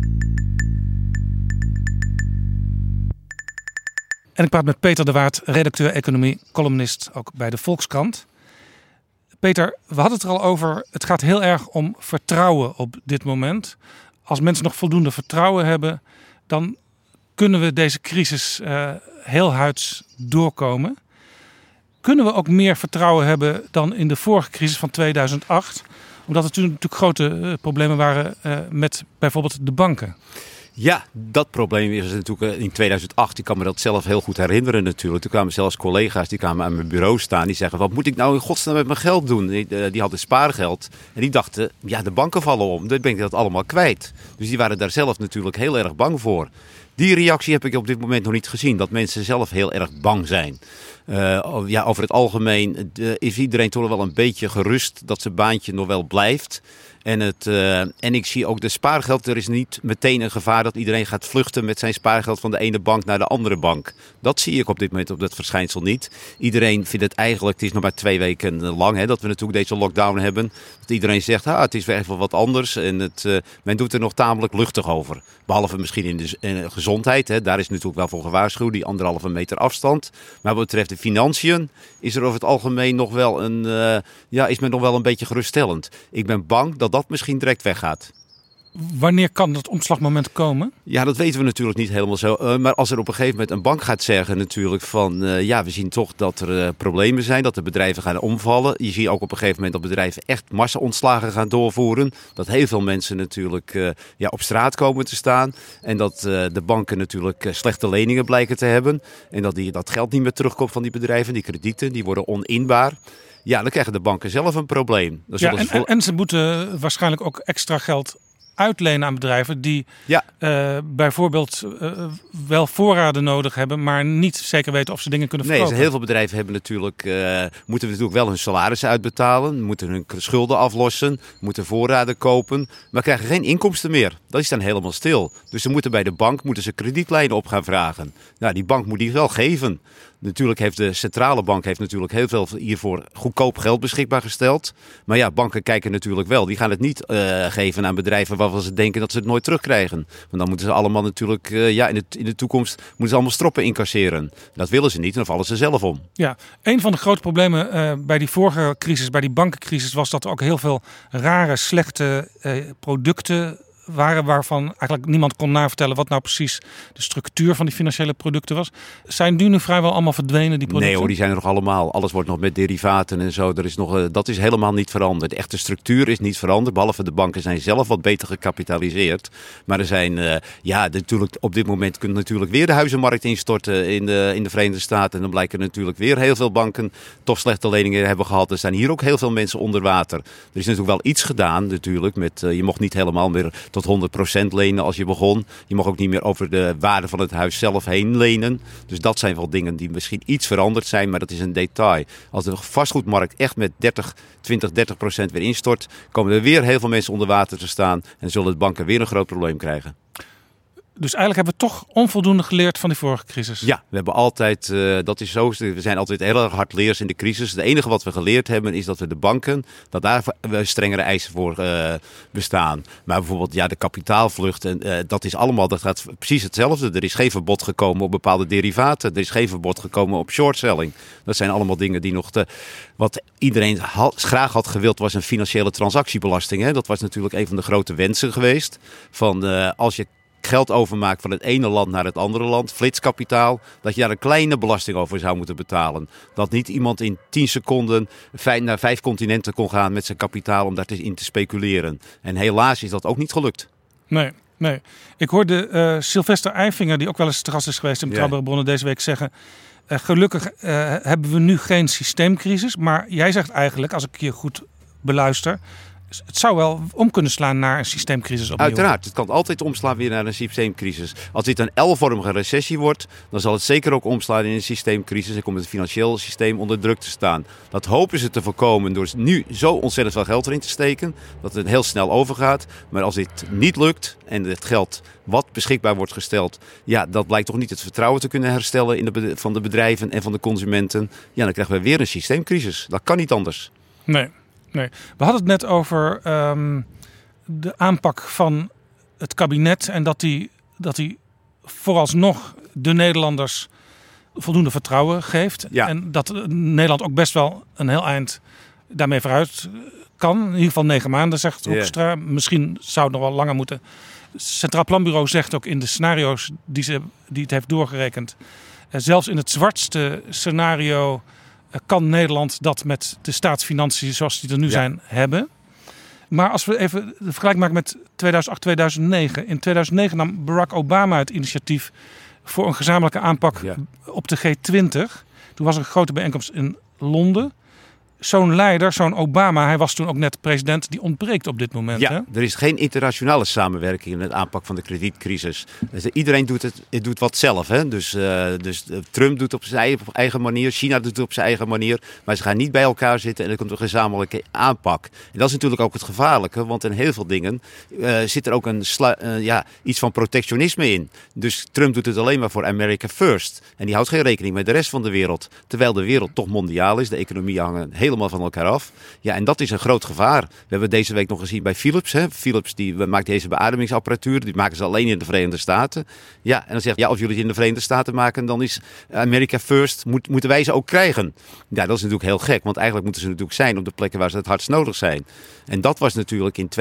En ik praat met Peter de Waard, redacteur economie, columnist ook bij de Volkskrant. Peter, we hadden het er al over. Het gaat heel erg om vertrouwen op dit moment. Als mensen nog voldoende vertrouwen hebben, dan kunnen we deze crisis heel huids doorkomen. Kunnen we ook meer vertrouwen hebben dan in de vorige crisis van 2008? Omdat er toen natuurlijk grote problemen waren met bijvoorbeeld de banken. Ja, dat probleem is natuurlijk in 2008. Ik kan me dat zelf heel goed herinneren natuurlijk. Toen kwamen zelfs collega's, die kwamen aan mijn bureau staan. Die zeggen, wat moet ik nou in godsnaam met mijn geld doen? Die hadden spaargeld. En die dachten, ja, de banken vallen om. Dan ben ik dat allemaal kwijt. Dus die waren daar zelf natuurlijk heel erg bang voor. Die reactie heb ik op dit moment nog niet gezien. Dat mensen zelf heel erg bang zijn. Over het algemeen is iedereen toch wel een beetje gerust dat zijn baantje nog wel blijft. En ik zie ook de spaargeld. Er is niet meteen een gevaar dat iedereen gaat vluchten met zijn spaargeld van de ene bank naar de andere bank. Dat zie ik op dit moment op dat verschijnsel niet. Iedereen vindt het eigenlijk, het is nog maar 2 weken lang dat we natuurlijk deze lockdown hebben. Dat iedereen zegt, het is weer even wat anders. En men doet er nog tamelijk luchtig over. Behalve misschien in de gezondheid. Daar is natuurlijk wel voor gewaarschuwd, die 1,5 meter afstand. Maar wat betreft de financiën is er over het algemeen nog wel is men nog wel een beetje geruststellend. Ik ben bang dat dat misschien direct weggaat. Wanneer kan dat omslagmoment komen? Ja, dat weten we natuurlijk niet helemaal zo. Maar als er op een gegeven moment een bank gaat zeggen natuurlijk van... we zien toch dat er problemen zijn, dat de bedrijven gaan omvallen. Je ziet ook op een gegeven moment dat bedrijven echt massa-ontslagen gaan doorvoeren. Dat heel veel mensen natuurlijk op straat komen te staan. En dat de banken natuurlijk slechte leningen blijken te hebben. En dat geld niet meer terugkomt van die bedrijven. Die kredieten, die worden oninbaar. Ja, dan krijgen de banken zelf een probleem. En ze moeten waarschijnlijk ook extra geld uitlenen aan bedrijven die bijvoorbeeld wel voorraden nodig hebben, maar niet zeker weten of ze dingen kunnen verkopen. Nee, heel veel bedrijven moeten natuurlijk wel hun salarissen uitbetalen, moeten hun schulden aflossen, moeten voorraden kopen, maar krijgen geen inkomsten meer. Dat is dan helemaal stil. Dus ze moeten bij de bank kredietlijnen op gaan vragen. Nou, die bank moet die wel geven. Natuurlijk heeft de centrale bank natuurlijk heel veel hiervoor goedkoop geld beschikbaar gesteld. Maar ja, banken kijken natuurlijk wel. Die gaan het niet geven aan bedrijven waarvan ze denken dat ze het nooit terugkrijgen. Want dan moeten ze allemaal natuurlijk, in de toekomst moeten ze allemaal stroppen incasseren. Dat willen ze niet en dan vallen ze zelf om. Ja, een van de grote problemen bij die vorige crisis, bij die bankencrisis, was dat er ook heel veel rare, slechte producten waren waarvan eigenlijk niemand kon navertellen wat nou precies de structuur van die financiële producten was. Zijn die nu vrijwel allemaal verdwenen, die producten? Nee hoor, die zijn er nog allemaal. Alles wordt nog met derivaten en zo. Dat is helemaal niet veranderd. De echte structuur is niet veranderd, behalve de banken zijn zelf wat beter gecapitaliseerd. Maar er zijn, natuurlijk op dit moment kunnen natuurlijk weer de huizenmarkt instorten in de Verenigde Staten. En dan blijken natuurlijk weer heel veel banken toch slechte leningen hebben gehad. Er zijn hier ook heel veel mensen onder water. Er is natuurlijk wel iets gedaan natuurlijk met, je mocht niet helemaal meer tot 100% lenen als je begon. Je mag ook niet meer over de waarde van het huis zelf heen lenen. Dus dat zijn wel dingen die misschien iets veranderd zijn, maar dat is een detail. Als de vastgoedmarkt echt met 20-30% weer instort, komen er weer heel veel mensen onder water te staan en zullen de banken weer een groot probleem krijgen. Dus eigenlijk hebben we toch onvoldoende geleerd van die vorige crisis. Ja, we hebben altijd, dat is zo, we zijn altijd heel erg hardleers in de crisis. Het enige wat we geleerd hebben is dat we de banken, dat daar strengere eisen voor bestaan. Maar bijvoorbeeld de kapitaalvlucht, dat is allemaal, dat gaat precies hetzelfde. Er is geen verbod gekomen op bepaalde derivaten. Er is geen verbod gekomen op shortselling. Dat zijn allemaal dingen die nog wat iedereen graag had gewild was een financiële transactiebelasting. Hè? Dat was natuurlijk een van de grote wensen geweest. Van als je geld overmaakt van het ene land naar het andere land, flitskapitaal, dat je daar een kleine belasting over zou moeten betalen. Dat niet iemand in 10 seconden naar 5 continenten kon gaan met zijn kapitaal om daarin te speculeren. En helaas is dat ook niet gelukt. Nee. Ik hoorde Sylvester Eifinger, die ook wel eens te gast is geweest in Betrouwbare Bronnen deze week, zeggen: gelukkig hebben we nu geen systeemcrisis. Maar jij zegt eigenlijk, als ik je goed beluister, het zou wel om kunnen slaan naar een systeemcrisis opnieuw. Uiteraard, het kan altijd omslaan weer naar een systeemcrisis. Als dit een L-vormige recessie wordt, dan zal het zeker ook omslaan in een systeemcrisis en komt het financiële systeem onder druk te staan. Dat hopen ze te voorkomen door nu zo ontzettend veel geld erin te steken, dat het heel snel overgaat. Maar als dit niet lukt en het geld wat beschikbaar wordt gesteld, dat blijkt toch niet het vertrouwen te kunnen herstellen van de bedrijven en van de consumenten. Ja, dan krijgen we weer een systeemcrisis. Dat kan niet anders. Nee. We hadden het net over de aanpak van het kabinet en dat die vooralsnog de Nederlanders voldoende vertrouwen geeft. Ja. En dat Nederland ook best wel een heel eind daarmee vooruit kan. In ieder geval 9 maanden, zegt Hoekstra. Misschien zou het nog wel langer moeten. Het Centraal Planbureau zegt ook in de scenario's die het heeft doorgerekend, zelfs in het zwartste scenario kan Nederland dat met de staatsfinanciën zoals die er nu zijn hebben. Maar als we even de vergelijking maken met 2008, 2009. In 2009 nam Barack Obama het initiatief voor een gezamenlijke aanpak op de G20. Toen was er een grote bijeenkomst in Londen. Zo'n leider, zo'n Obama, hij was toen ook net president, die ontbreekt op dit moment. Ja, hè? Er is geen internationale samenwerking in het aanpak van de kredietcrisis. Dus iedereen doet wat zelf. Hè? Dus Trump doet op zijn eigen manier, China doet het op zijn eigen manier. Maar ze gaan niet bij elkaar zitten en er komt een gezamenlijke aanpak. En dat is natuurlijk ook het gevaarlijke, want in heel veel dingen zit er ook iets van protectionisme in. Dus Trump doet het alleen maar voor America First. En die houdt geen rekening met de rest van de wereld. Terwijl de wereld toch mondiaal is, de economieën hangen helemaal van elkaar af. Ja, en dat is een groot gevaar. We hebben deze week nog gezien bij Philips. Hè. Philips die maakt deze beademingsapparatuur. Die maken ze alleen in de Verenigde Staten. Ja, en dan zegt als jullie het in de Verenigde Staten maken, dan is America First. Moeten wij ze ook krijgen? Ja, dat is natuurlijk heel gek. Want eigenlijk moeten ze natuurlijk zijn op de plekken waar ze het hardst nodig zijn. En dat was natuurlijk in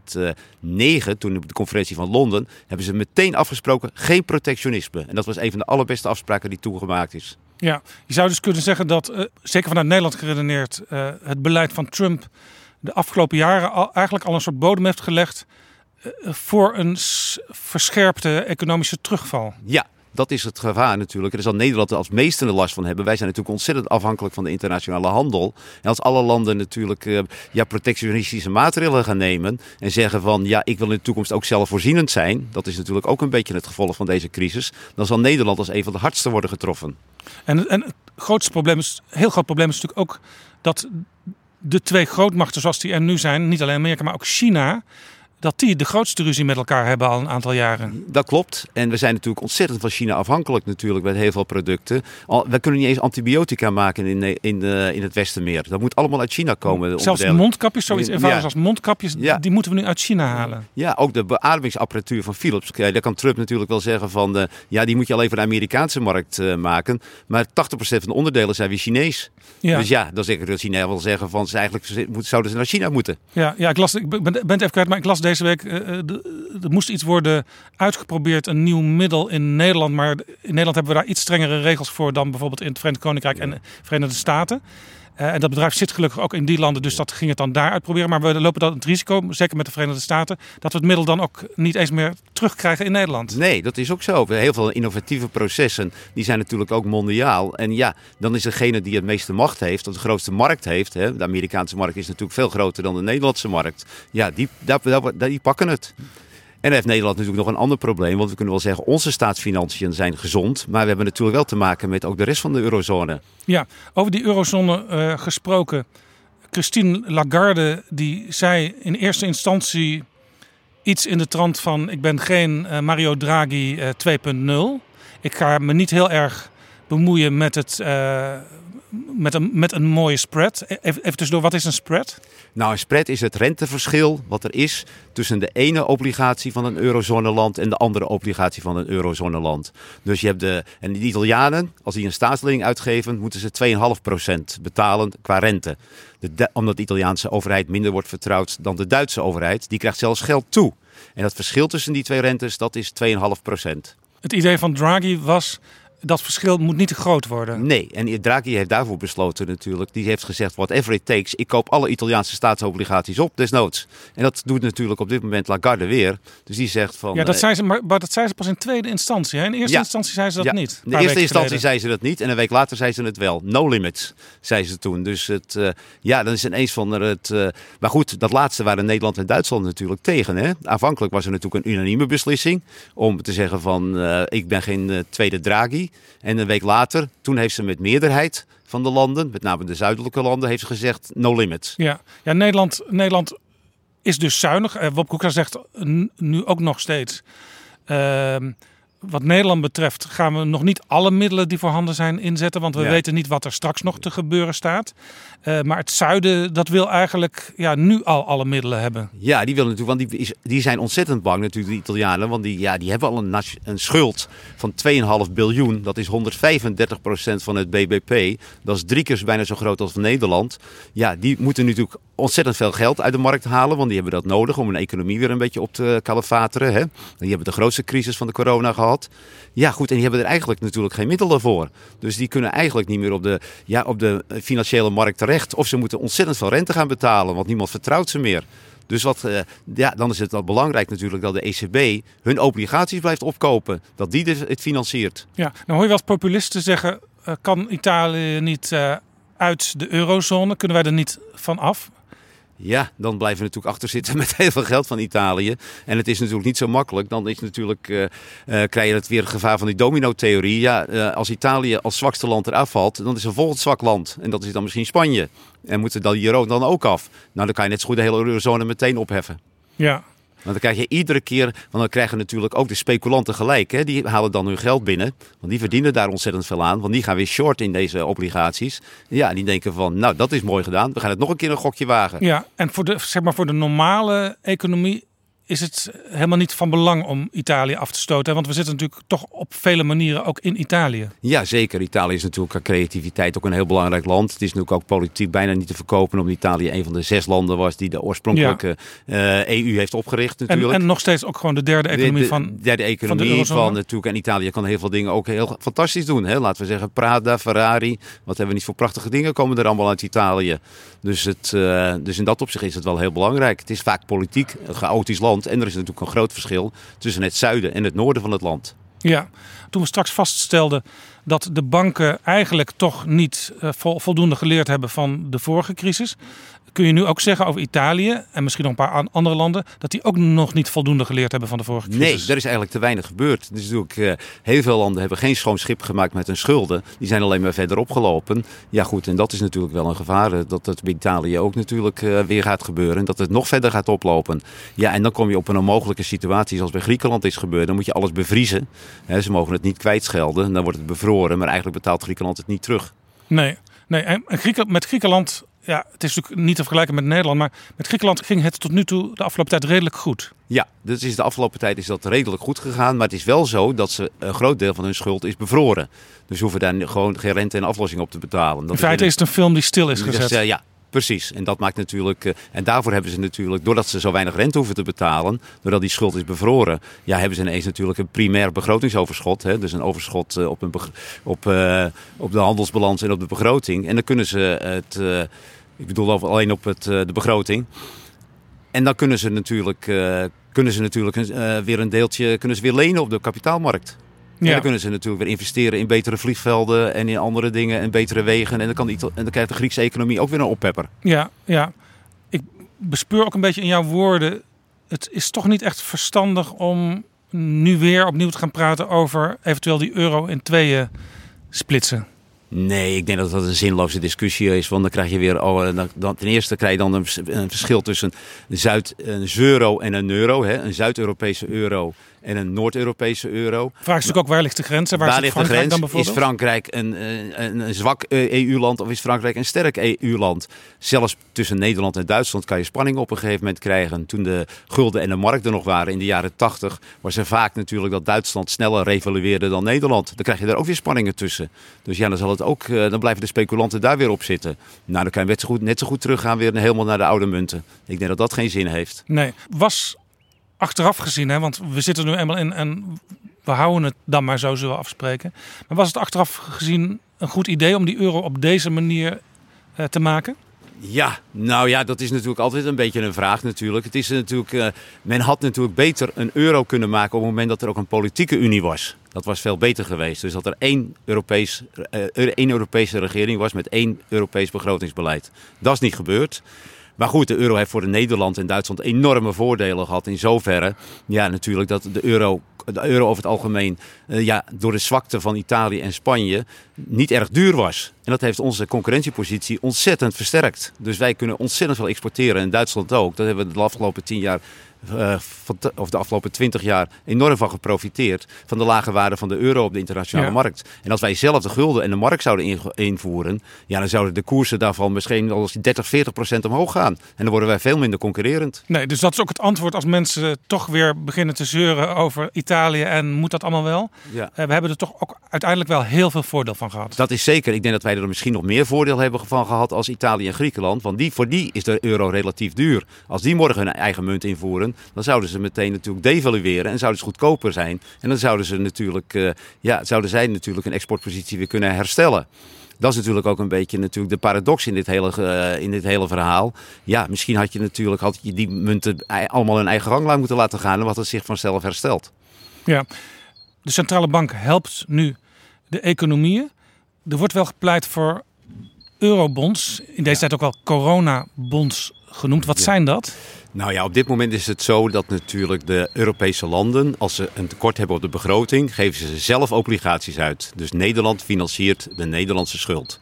2009, toen op de conferentie van Londen, hebben ze meteen afgesproken, geen protectionisme. En dat was een van de allerbeste afspraken die toegemaakt is. Ja, je zou dus kunnen zeggen dat, zeker vanuit Nederland geredeneerd, het beleid van Trump de afgelopen jaren eigenlijk al een soort bodem heeft gelegd voor een verscherpte economische terugval. Ja. Dat is het gevaar natuurlijk. Er zal Nederland er als meeste er last van hebben. Wij zijn natuurlijk ontzettend afhankelijk van de internationale handel. En als alle landen natuurlijk protectionistische maatregelen gaan nemen en zeggen van ik wil in de toekomst ook zelfvoorzienend zijn. Dat is natuurlijk ook een beetje het gevolg van deze crisis. Dan zal Nederland als een van de hardste worden getroffen. En het grootste probleem is, heel groot probleem is natuurlijk ook dat de 2 grootmachten zoals die er nu zijn, niet alleen Amerika, maar ook China, dat die de grootste ruzie met elkaar hebben al een aantal jaren. Dat klopt. En we zijn natuurlijk ontzettend van China afhankelijk natuurlijk met heel veel producten. We kunnen niet eens antibiotica maken in het Westenmeer. Dat moet allemaal uit China komen. Zelfs mondkapjes, zoiets eenvoudigs als mondkapjes, die moeten we nu uit China halen. Ja, ook de beademingsapparatuur van Philips. Daar kan Trump natuurlijk wel zeggen van, die moet je alleen voor de Amerikaanse markt maken. Maar 80% van de onderdelen zijn weer Chinees. Ja. Dus dan zeg ik dat China wel zeggen van, zouden ze naar China moeten. Ja, ik ben het even kwijt, maar ik las deze week, er moest iets worden uitgeprobeerd, een nieuw middel in Nederland. Maar in Nederland hebben we daar iets strengere regels voor dan bijvoorbeeld in het Verenigd Koninkrijk en de Verenigde Staten. En dat bedrijf zit gelukkig ook in die landen, dus dat ging het dan daar uitproberen. Maar we lopen dan het risico, zeker met de Verenigde Staten, dat we het middel dan ook niet eens meer terugkrijgen in Nederland. Nee, dat is ook zo. Heel veel innovatieve processen, die zijn natuurlijk ook mondiaal. En dan is degene die het meeste macht heeft, of de grootste markt heeft, de Amerikaanse markt is natuurlijk veel groter dan de Nederlandse markt. Ja, die pakken het. En dan heeft Nederland natuurlijk nog een ander probleem. Want we kunnen wel zeggen, onze staatsfinanciën zijn gezond. Maar we hebben natuurlijk wel te maken met ook de rest van de eurozone. Ja, over die eurozone gesproken. Christine Lagarde die zei in eerste instantie iets in de trant van... ik ben geen Mario Draghi 2.0. Ik ga me niet heel erg bemoeien met een mooie spread. Even tussendoor, wat is een spread? Nou, een spread is het renteverschil wat er is tussen de ene obligatie van een eurozoneland en de andere obligatie van een eurozoneland. Dus je hebt de Italianen, als die een staatslening uitgeven, moeten ze 2,5% betalen qua rente. Omdat de Italiaanse overheid minder wordt vertrouwd dan de Duitse overheid. Die krijgt zelfs geld toe. En dat verschil tussen die twee rentes, dat is 2,5%. Het idee van Draghi was... dat verschil moet niet te groot worden. Nee, en Draghi heeft daarvoor besloten natuurlijk. Die heeft gezegd, whatever it takes. Ik koop alle Italiaanse staatsobligaties op, desnoods. En dat doet natuurlijk op dit moment Lagarde weer. Dus die zegt van... Ja, dat zei ze, maar dat zei ze pas in tweede instantie. Hè? In eerste instantie zei ze dat niet. In de eerste instantie zei ze dat niet. En een week later zei ze het wel. No limits, zei ze toen. Dus dan is ineens van het... maar goed, dat laatste waren Nederland en Duitsland natuurlijk tegen. Hè? Aanvankelijk was er natuurlijk een unanieme beslissing. Om te zeggen van, ik ben geen tweede Draghi. En een week later, toen heeft ze met meerderheid van de landen, met name de zuidelijke landen, heeft ze gezegd no limits. Ja, Nederland is dus zuinig. Wopke Hoekstra zegt nu ook nog steeds. Wat Nederland betreft gaan we nog niet alle middelen die voorhanden zijn inzetten. Want we weten niet wat er straks nog te gebeuren staat. Maar het zuiden, dat wil eigenlijk nu al alle middelen hebben. Ja, die willen natuurlijk, want die zijn ontzettend bang natuurlijk, de Italianen. Want die hebben al een schuld van 2,5 biljoen. Dat is 135% van het BBP. Dat is 3 keer bijna zo groot als Nederland. Ja, die moeten natuurlijk ontzettend veel geld uit de markt halen. Want die hebben dat nodig om hun economie weer een beetje op te kalefateren. Hè? Die hebben de grootste crisis van de corona gehad. Ja, goed, en die hebben er eigenlijk natuurlijk geen middelen voor. Dus die kunnen eigenlijk niet meer op de financiële markt terecht. Of ze moeten ontzettend veel rente gaan betalen, want niemand vertrouwt ze meer. Dus dan is het wel belangrijk natuurlijk dat de ECB hun obligaties blijft opkopen. Dat die het financiert. Ja, nou hoor je wel eens populisten zeggen, kan Italië niet uit de eurozone? Kunnen wij er niet van af? Ja, dan blijven we natuurlijk achter zitten met heel veel geld van Italië. En het is natuurlijk niet zo makkelijk. Dan is natuurlijk, krijg je het weer het gevaar van die domino-theorie. Ja, als Italië als zwakste land eraf valt, dan is er volgend zwak land. En dat is dan misschien Spanje. En moeten dan die euro dan ook af. Nou, dan kan je net zo goed de hele eurozone meteen opheffen. Ja. Want dan krijg je iedere keer, want dan krijgen natuurlijk ook de speculanten gelijk. Hè? Die halen dan hun geld binnen, want die verdienen daar ontzettend veel aan. Want die gaan weer short in deze obligaties. Ja, die denken van, nou dat is mooi gedaan. We gaan het nog een keer een gokje wagen. Ja, en voor de normale economie is het helemaal niet van belang om Italië af te stoten. Want we zitten natuurlijk toch op vele manieren ook in Italië. Ja, zeker. Italië is natuurlijk qua creativiteit ook een heel belangrijk land. Het is natuurlijk ook politiek bijna niet te verkopen. Omdat Italië een van de 6 landen was die de oorspronkelijke EU heeft opgericht natuurlijk. En nog steeds ook gewoon de derde economie van de eurozone. Natuurlijk. En Italië kan heel veel dingen ook heel fantastisch doen. Hè? Laten we zeggen Prada, Ferrari. Wat hebben we niet voor prachtige dingen komen er allemaal uit Italië. Dus in dat opzicht is het wel heel belangrijk. Het is vaak politiek een chaotisch land. En er is natuurlijk een groot verschil tussen het zuiden en het noorden van het land. Ja, toen we straks vaststelden dat de banken eigenlijk toch niet voldoende geleerd hebben van de vorige crisis. Kun je nu ook zeggen over Italië en misschien nog een paar andere landen, dat die ook nog niet voldoende geleerd hebben van de vorige crisis? Nee, er is eigenlijk te weinig gebeurd. Dus natuurlijk, heel veel landen hebben geen schoon schip gemaakt met hun schulden. Die zijn alleen maar verder opgelopen. Ja goed, en dat is natuurlijk wel een gevaar. Dat het bij Italië ook natuurlijk weer gaat gebeuren. En dat het nog verder gaat oplopen. Ja, en dan kom je op een onmogelijke situatie zoals bij Griekenland is gebeurd. Dan moet je alles bevriezen. Ze mogen het niet kwijtschelden. Dan wordt het bevroren. Maar eigenlijk betaalt Griekenland het niet terug. Nee. En met Griekenland... Ja, het is natuurlijk niet te vergelijken met Nederland, maar met Griekenland ging het tot nu toe de afgelopen tijd redelijk goed. Ja, dus de afgelopen tijd is dat redelijk goed gegaan. Maar het is wel zo dat een groot deel van hun schuld is bevroren. Dus ze hoeven daar gewoon geen rente en aflossing op te betalen. In feite is het een film die stil is gezet. Ja, precies. En dat maakt natuurlijk. En daarvoor hebben ze natuurlijk, doordat ze zo weinig rente hoeven te betalen, doordat die schuld is bevroren, ja, hebben ze ineens natuurlijk een primair begrotingsoverschot. Hè? Dus een overschot op de handelsbalans en op de begroting. En dan kunnen ze ik bedoel alleen op de begroting. En dan kunnen ze natuurlijk weer een deeltje weer lenen op de kapitaalmarkt. Ja. En dan kunnen ze natuurlijk weer investeren in betere vliegvelden en in andere dingen en betere wegen. En dan krijgt de Griekse economie ook weer een oppepper. Ja. Ik bespeur ook een beetje in jouw woorden het is toch niet echt verstandig om nu weer opnieuw te gaan praten over eventueel die euro in tweeën splitsen. Nee, ik denk dat dat een zinloze discussie is. Want dan krijg je weer. Ten eerste krijg je dan een verschil tussen een euro en een euro. Hè? Een Zuid-Europese euro en een Noord-Europese euro. Vraag is natuurlijk ook, waar ligt de grens? Waar ligt de grens? Dan bijvoorbeeld? Is Frankrijk een zwak EU-land of is Frankrijk een sterk EU-land? Zelfs tussen Nederland en Duitsland kan je spanning op een gegeven moment krijgen. Toen de gulden en de mark er nog waren in de jaren 80... was er vaak natuurlijk dat Duitsland sneller revalueerde dan Nederland. Dan krijg je daar ook weer spanningen tussen. Dus ja, dan zal het ook, dan blijven de speculanten daar weer op zitten. Nou, dan kan je net zo goed teruggaan weer helemaal naar de oude munten. Ik denk dat dat geen zin heeft. Nee, was achteraf gezien, hè, want we zitten er nu eenmaal in en we houden het dan maar zo, zullen we afspreken. Maar was het achteraf gezien een goed idee om die euro op deze manier te maken? Ja, nou ja, dat is natuurlijk altijd een beetje een vraag natuurlijk. Het is natuurlijk, men had natuurlijk beter een euro kunnen maken op het moment dat er ook een politieke unie was. Dat was veel beter geweest. Dus dat er één Europese regering was met één Europees begrotingsbeleid. Dat is niet gebeurd. Maar goed, de euro heeft voor Nederland en Duitsland enorme voordelen gehad. In zoverre, ja, natuurlijk dat de euro over het algemeen door de zwakte van Italië en Spanje niet erg duur was. En dat heeft onze concurrentiepositie ontzettend versterkt. Dus wij kunnen ontzettend veel exporteren en Duitsland ook. Dat hebben we de afgelopen 10 jaar... of de afgelopen 20 jaar enorm van geprofiteerd van de lage waarde van de euro op de internationale markt. En als wij zelf de gulden en de mark zouden invoeren, ja, dan zouden de koersen daarvan misschien al 30-40% omhoog gaan. En dan worden wij veel minder concurrerend. Nee, dus dat is ook het antwoord als mensen toch weer beginnen te zeuren over Italië en moet dat allemaal wel? Ja. We hebben er toch ook uiteindelijk wel heel veel voordeel van gehad. Dat is zeker. Ik denk dat wij er misschien nog meer voordeel hebben van gehad als Italië en Griekenland. Want voor die is de euro relatief duur. Als die morgen hun eigen munt invoeren, dan zouden ze meteen natuurlijk devalueren en zouden ze goedkoper zijn. En dan zouden zij natuurlijk een exportpositie weer kunnen herstellen. Dat is natuurlijk ook een beetje de paradox in dit hele verhaal. Ja, misschien had je die munten allemaal hun eigen gang moeten laten gaan en wat het zich vanzelf herstelt. Ja, de centrale bank helpt nu de economieën. Er wordt wel gepleit voor eurobonds. In deze tijd ook wel coronabonds genoemd. Wat zijn dat? Nou ja, op dit moment is het zo dat natuurlijk de Europese landen, als ze een tekort hebben op de begroting, geven ze zelf obligaties uit. Dus Nederland financiert de Nederlandse schuld.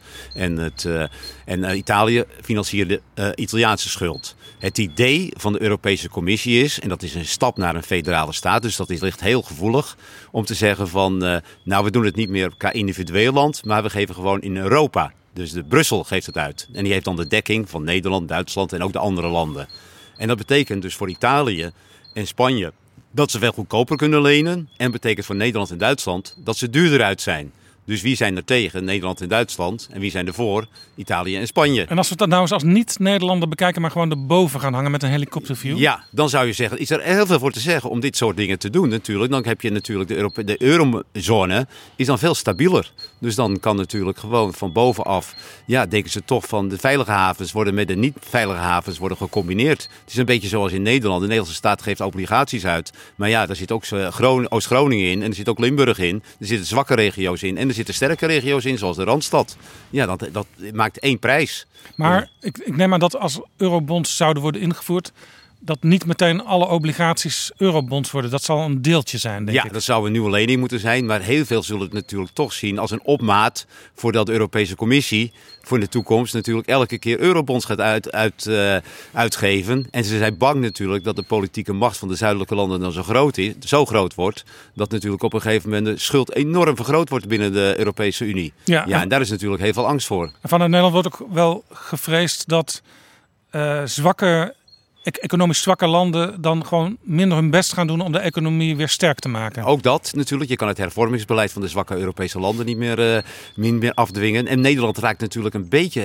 En Italië financiert de Italiaanse schuld. Het idee van de Europese Commissie is, en dat is een stap naar een federale staat, dus dat ligt heel gevoelig, om te zeggen van, we doen het niet meer qua individueel land, maar we geven gewoon in Europa. Dus Brussel geeft het uit. En die heeft dan de dekking van Nederland, Duitsland en ook de andere landen. En dat betekent dus voor Italië en Spanje dat ze veel goedkoper kunnen lenen. En betekent voor Nederland en Duitsland dat ze duurder uit zijn. Dus wie zijn er tegen? Nederland en Duitsland. En wie zijn er voor? Italië en Spanje. En als we dat nou eens als niet-Nederlander bekijken, maar gewoon erboven gaan hangen met een helikopterview? Ja, dan zou je zeggen, is er heel veel voor te zeggen om dit soort dingen te doen natuurlijk. Dan heb je natuurlijk de eurozone is dan veel stabieler. Dus dan kan natuurlijk gewoon van bovenaf, denken ze toch van de veilige havens worden met de niet-veilige havens worden gecombineerd. Het is een beetje zoals in Nederland. De Nederlandse staat geeft obligaties uit. Maar ja, daar zit ook Oost-Groningen in en er zit ook Limburg in. Er zitten zwakke regio's in en er zitten sterke regio's in, zoals de Randstad. Ja, dat maakt één prijs. Maar ik neem aan dat als eurobonds zouden worden ingevoerd, dat niet meteen alle obligaties eurobonds worden. Dat zal een deeltje zijn, denk ik. Ja, dat zou een nieuwe lening moeten zijn. Maar heel veel zullen het natuurlijk toch zien als een opmaat voordat de Europese Commissie voor de toekomst natuurlijk elke keer eurobonds gaat uitgeven. En ze zijn bang natuurlijk dat de politieke macht van de zuidelijke landen dan zo groot wordt, dat natuurlijk op een gegeven moment de schuld enorm vergroot wordt binnen de Europese Unie. Ja, en daar is natuurlijk heel veel angst voor. Vanuit Nederland wordt ook wel gevreesd dat economisch zwakke landen dan gewoon minder hun best gaan doen om de economie weer sterk te maken. Ook dat natuurlijk. Je kan het hervormingsbeleid van de zwakke Europese landen niet meer afdwingen. En Nederland raakt natuurlijk een beetje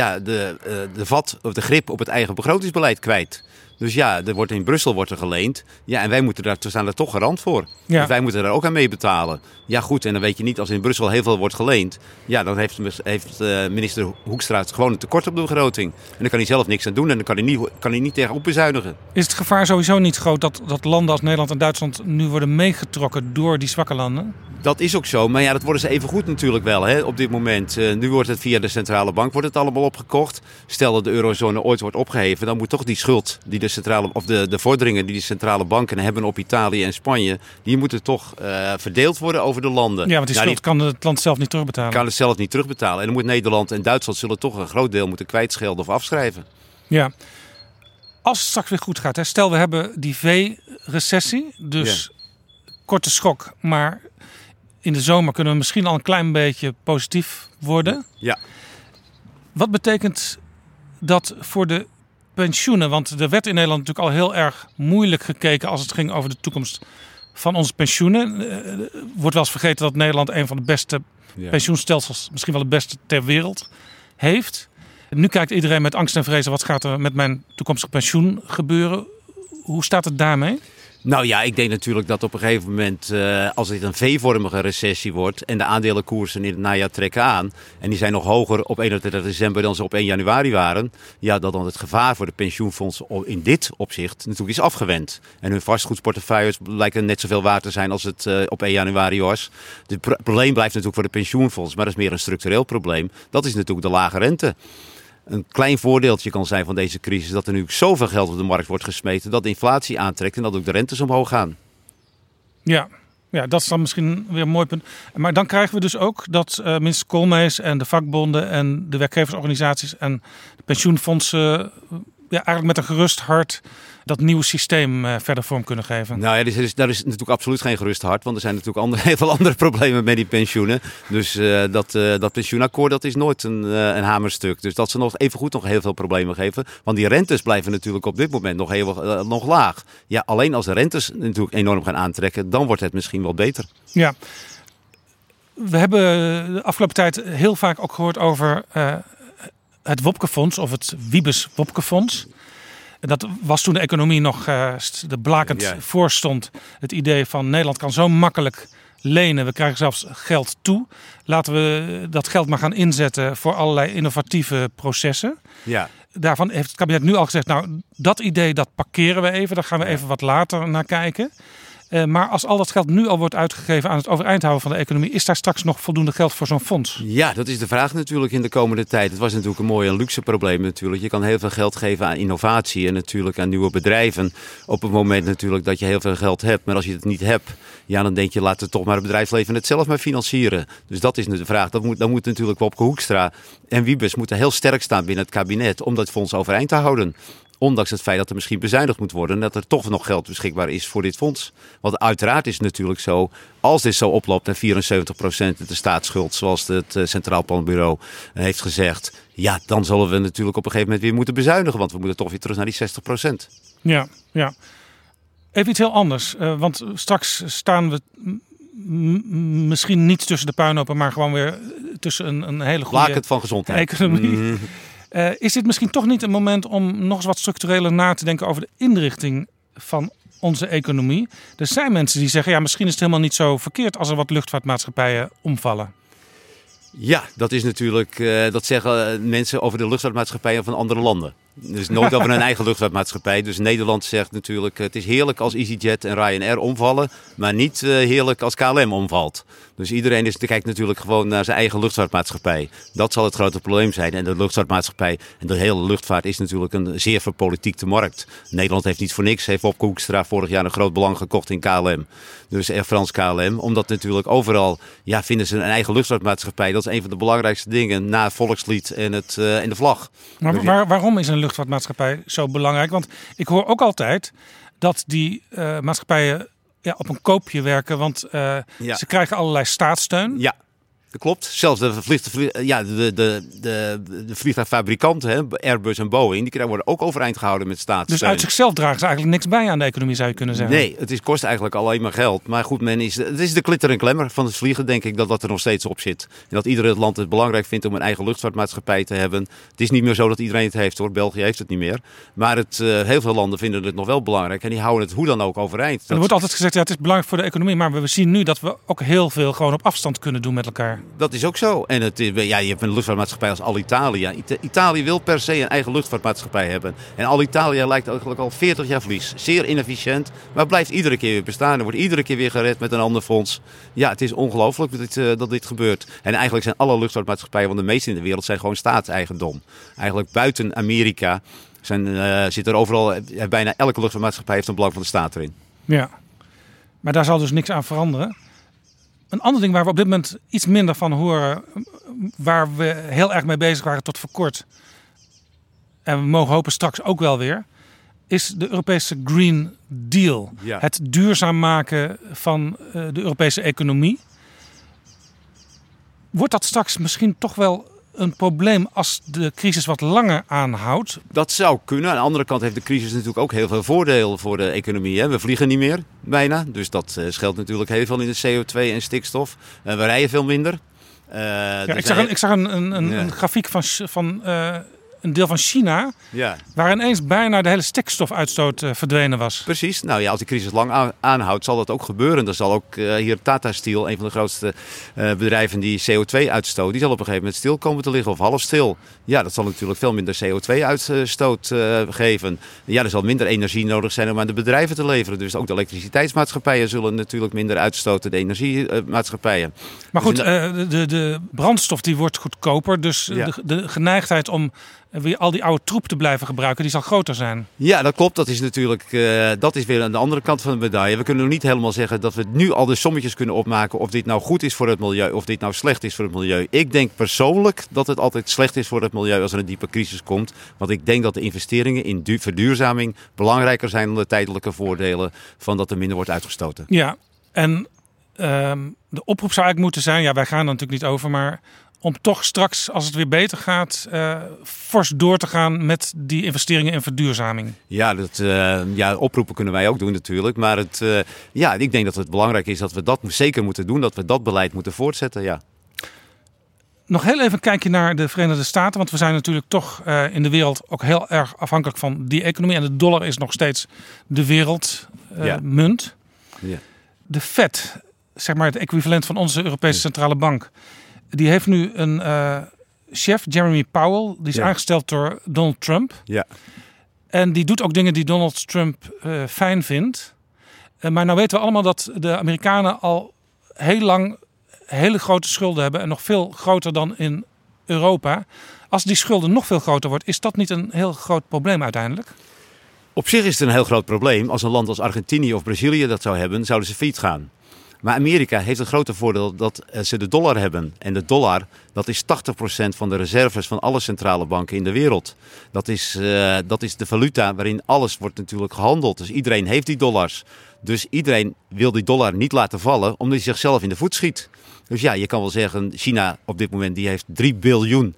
de grip op het eigen begrotingsbeleid kwijt. Dus ja, in Brussel wordt er geleend. Ja, en wij staan er toch garant voor. Ja. Dus wij moeten daar ook aan mee betalen. Ja goed, en dan weet je niet, als in Brussel heel veel wordt geleend, ja, dan heeft minister Hoekstra gewoon een tekort op de begroting. En dan kan hij zelf niks aan doen en dan kan hij niet tegenop bezuinigen. Is het gevaar sowieso niet groot dat landen als Nederland en Duitsland nu worden meegetrokken door die zwakke landen? Dat is ook zo, maar ja, dat worden ze even goed natuurlijk wel hè, op dit moment. Nu wordt het via de centrale bank allemaal opgekocht. Stel dat de eurozone ooit wordt opgeheven, dan moet toch die schuld die de vorderingen die de centrale banken hebben op Italië en Spanje, die moeten toch verdeeld worden over de landen. Ja, want die schuld kan het land zelf niet terugbetalen. Kan het zelf niet terugbetalen. En dan moet Nederland en Duitsland zullen toch een groot deel moeten kwijtschelden of afschrijven. Ja. Als het straks weer goed gaat, hè, stel we hebben die V-recessie, dus korte schok, maar in de zomer kunnen we misschien al een klein beetje positief worden. Ja. Wat betekent dat voor de pensioenen? Want er werd in Nederland natuurlijk al heel erg moeilijk gekeken als het ging over de toekomst van onze pensioenen. Wordt wel eens vergeten dat Nederland een van de beste pensioenstelsels, misschien wel het beste ter wereld, heeft. Nu kijkt iedereen met angst en vrezen, wat gaat er met mijn toekomstige pensioen gebeuren? Hoe staat het daarmee? Nou ja, ik denk natuurlijk dat op een gegeven moment, als dit een V-vormige recessie wordt en de aandelenkoersen in het najaar trekken aan en die zijn nog hoger op 31 december dan ze op 1 januari waren, ja, dat dan het gevaar voor de pensioenfondsen in dit opzicht natuurlijk is afgewend. En hun vastgoedportefeuilles lijken net zoveel waard te zijn als het op 1 januari was. Het probleem blijft natuurlijk voor de pensioenfondsen, maar dat is meer een structureel probleem. Dat is natuurlijk de lage rente. Een klein voordeeltje kan zijn van deze crisis dat er nu zoveel geld op de markt wordt gesmeten dat de inflatie aantrekt en dat ook de rentes omhoog gaan. Ja, dat is dan misschien weer een mooi punt. Maar dan krijgen we dus ook dat minister Koolmees en de vakbonden en de werkgeversorganisaties en de pensioenfondsen eigenlijk met een gerust hart dat nieuwe systeem verder vorm kunnen geven. Nou ja, daar is natuurlijk absoluut geen gerust hart. Want er zijn natuurlijk heel veel andere problemen met die pensioenen. Dus dat pensioenakkoord dat is nooit een hamerstuk. Dus dat ze nog heel veel problemen geven. Want die rentes blijven natuurlijk op dit moment nog laag. Ja, alleen als de rentes natuurlijk enorm gaan aantrekken, dan wordt het misschien wel beter. Ja. We hebben de afgelopen tijd heel vaak ook gehoord over het Wopkefonds of het Wiebes Wopkefonds. Dat was toen de economie nog er blakend voor stond. Het idee van Nederland kan zo makkelijk lenen. We krijgen zelfs geld toe. Laten we dat geld maar gaan inzetten voor allerlei innovatieve processen. Ja. Daarvan heeft het kabinet nu al gezegd, nou dat idee dat parkeren we even. Daar gaan we even wat later naar kijken. Maar als al dat geld nu al wordt uitgegeven aan het overeind houden van de economie, is daar straks nog voldoende geld voor zo'n fonds? Ja, dat is de vraag natuurlijk in de komende tijd. Het was natuurlijk een mooi en luxe probleem natuurlijk. Je kan heel veel geld geven aan innovatie en natuurlijk aan nieuwe bedrijven. Op het moment natuurlijk dat je heel veel geld hebt. Maar als je het niet hebt, ja, dan denk je laat het toch maar het bedrijfsleven het zelf maar financieren. Dus dat is nu de vraag. Dan moet natuurlijk Wopke Hoekstra en Wiebes moeten heel sterk staan binnen het kabinet om dat fonds overeind te houden. Ondanks het feit dat er misschien bezuinigd moet worden en dat er toch nog geld beschikbaar is voor dit fonds. Want uiteraard is het natuurlijk zo, als dit zo oploopt naar 74% de staatsschuld, zoals het Centraal Planbureau heeft gezegd, ja, dan zullen we natuurlijk op een gegeven moment weer moeten bezuinigen, want we moeten toch weer terug naar die 60%. Ja. Even iets heel anders, want straks staan we misschien niet tussen de puinhopen, maar gewoon weer tussen een hele goede lakend van gezondheid. Economie. Is dit misschien toch niet een moment om nog eens wat structureler na te denken over de inrichting van onze economie? Er zijn mensen die zeggen, ja, misschien is het helemaal niet zo verkeerd als er wat luchtvaartmaatschappijen omvallen. Ja, dat is natuurlijk, dat zeggen mensen over de luchtvaartmaatschappijen van andere landen. Dus nooit over hun eigen luchtvaartmaatschappij. Dus Nederland zegt natuurlijk, het is heerlijk als EasyJet en Ryanair omvallen, maar niet heerlijk als KLM omvalt. Dus iedereen kijkt natuurlijk gewoon naar zijn eigen luchtvaartmaatschappij. Dat zal het grote probleem zijn. En de luchtvaartmaatschappij en de hele luchtvaart is natuurlijk een zeer verpolitiekte markt. Nederland heeft niet voor niks, heeft Wopke Hoekstra vorig jaar een groot belang gekocht in KLM. Dus Air France KLM. Omdat natuurlijk overal vinden ze een eigen luchtvaartmaatschappij. Dat is een van de belangrijkste dingen na het volkslied en de vlag. Maar waarom is een luchtvaartmaatschappij zo belangrijk? Want ik hoor ook altijd dat die maatschappijen op een koopje werken, want ze krijgen allerlei staatssteun. Ja, dat klopt. Zelfs de vliegtuigfabrikanten, Airbus en Boeing, die worden ook overeind gehouden met staatssteun. Dus uit zichzelf dragen ze eigenlijk niks bij aan de economie, zou je kunnen zeggen. Nee, het kost eigenlijk alleen maar geld. Maar goed, het is de glitter en glamour van het vliegen, denk ik, dat er nog steeds op zit. En dat ieder land het belangrijk vindt om een eigen luchtvaartmaatschappij te hebben. Het is niet meer zo dat iedereen het heeft, hoor. België heeft het niet meer. Maar heel veel landen vinden het nog wel belangrijk en die houden het hoe dan ook overeind. Er wordt altijd gezegd, het is belangrijk voor de economie, maar we zien nu dat we ook heel veel gewoon op afstand kunnen doen met elkaar. dat is ook zo. En je hebt een luchtvaartmaatschappij als Alitalia. Italië wil per se een eigen luchtvaartmaatschappij hebben. En Alitalia lijkt eigenlijk al 40 jaar verlies. Zeer inefficiënt, maar blijft iedere keer weer bestaan. Er wordt iedere keer weer gered met een ander fonds. Ja, het is ongelooflijk dat dit gebeurt. En eigenlijk zijn alle luchtvaartmaatschappijen, want de meeste in de wereld zijn gewoon staatseigendom. Eigenlijk buiten Amerika zit er overal, bijna elke luchtvaartmaatschappij heeft een belang van de staat erin. Ja, maar daar zal dus niks aan veranderen. Een ander ding waar we op dit moment iets minder van horen, waar we heel erg mee bezig waren tot voor kort, en we mogen hopen straks ook wel weer, is de Europese Green Deal. Ja. Het duurzaam maken van de Europese economie. Wordt dat straks misschien toch wel een probleem als de crisis wat langer aanhoudt? Dat zou kunnen. Aan de andere kant heeft de crisis natuurlijk ook heel veel voordelen voor de economie. Hè? We vliegen niet meer, bijna. Dus dat scheelt natuurlijk heel veel in de CO2 en stikstof. We rijden veel minder. Ik zag een grafiek van een deel van China, waar ineens bijna de hele stikstofuitstoot verdwenen was. Precies. Nou ja, als die crisis lang aanhoudt, zal dat ook gebeuren. Dan zal ook hier Tata Steel, een van de grootste bedrijven die CO2 uitstoot, die zal op een gegeven moment stil komen te liggen of half stil. Ja, dat zal natuurlijk veel minder CO2-uitstoot geven. Ja, er zal minder energie nodig zijn om aan de bedrijven te leveren. Dus ook de elektriciteitsmaatschappijen zullen natuurlijk minder uitstoten, de energiemaatschappijen. Maar goed, de brandstof die wordt goedkoper, dus de geneigdheid om weer al die oude troep te blijven gebruiken, die zal groter zijn. Ja, dat klopt. Dat is natuurlijk dat is weer aan de andere kant van de medaille. We kunnen nog niet helemaal zeggen dat we nu al de sommetjes kunnen opmaken of dit nou goed is voor het milieu of dit nou slecht is voor het milieu. Ik denk persoonlijk dat het altijd slecht is voor het milieu als er een diepe crisis komt. Want ik denk dat de investeringen in verduurzaming belangrijker zijn dan de tijdelijke voordelen van dat er minder wordt uitgestoten. Ja, en de oproep zou eigenlijk moeten zijn, wij gaan er natuurlijk niet over, maar om toch straks, als het weer beter gaat, fors door te gaan met die investeringen in verduurzaming. Ja, oproepen kunnen wij ook doen natuurlijk. Maar ik denk dat het belangrijk is dat we dat zeker moeten doen. Dat we dat beleid moeten voortzetten, ja. Nog heel even een kijkje naar de Verenigde Staten. Want we zijn natuurlijk toch in de wereld ook heel erg afhankelijk van die economie. En de dollar is nog steeds de wereldmunt. De Fed, zeg maar het equivalent van onze Europese Centrale Bank, die heeft nu een chef, Jeremy Powell, die is aangesteld door Donald Trump. Ja. En die doet ook dingen die Donald Trump fijn vindt. Maar nou weten we allemaal dat de Amerikanen al heel lang hele grote schulden hebben en nog veel groter dan in Europa. Als die schulden nog veel groter wordt, is dat niet een heel groot probleem uiteindelijk? Op zich is het een heel groot probleem. Als een land als Argentinië of Brazilië dat zou hebben, zouden ze failliet gaan. Maar Amerika heeft het grote voordeel dat ze de dollar hebben. En de dollar, dat is 80% van de reserves van alle centrale banken in de wereld. Dat is de valuta waarin alles wordt natuurlijk gehandeld. Dus iedereen heeft die dollars. Dus iedereen wil die dollar niet laten vallen omdat hij zichzelf in de voet schiet. Dus ja, je kan wel zeggen, China op dit moment die heeft 3 biljoen,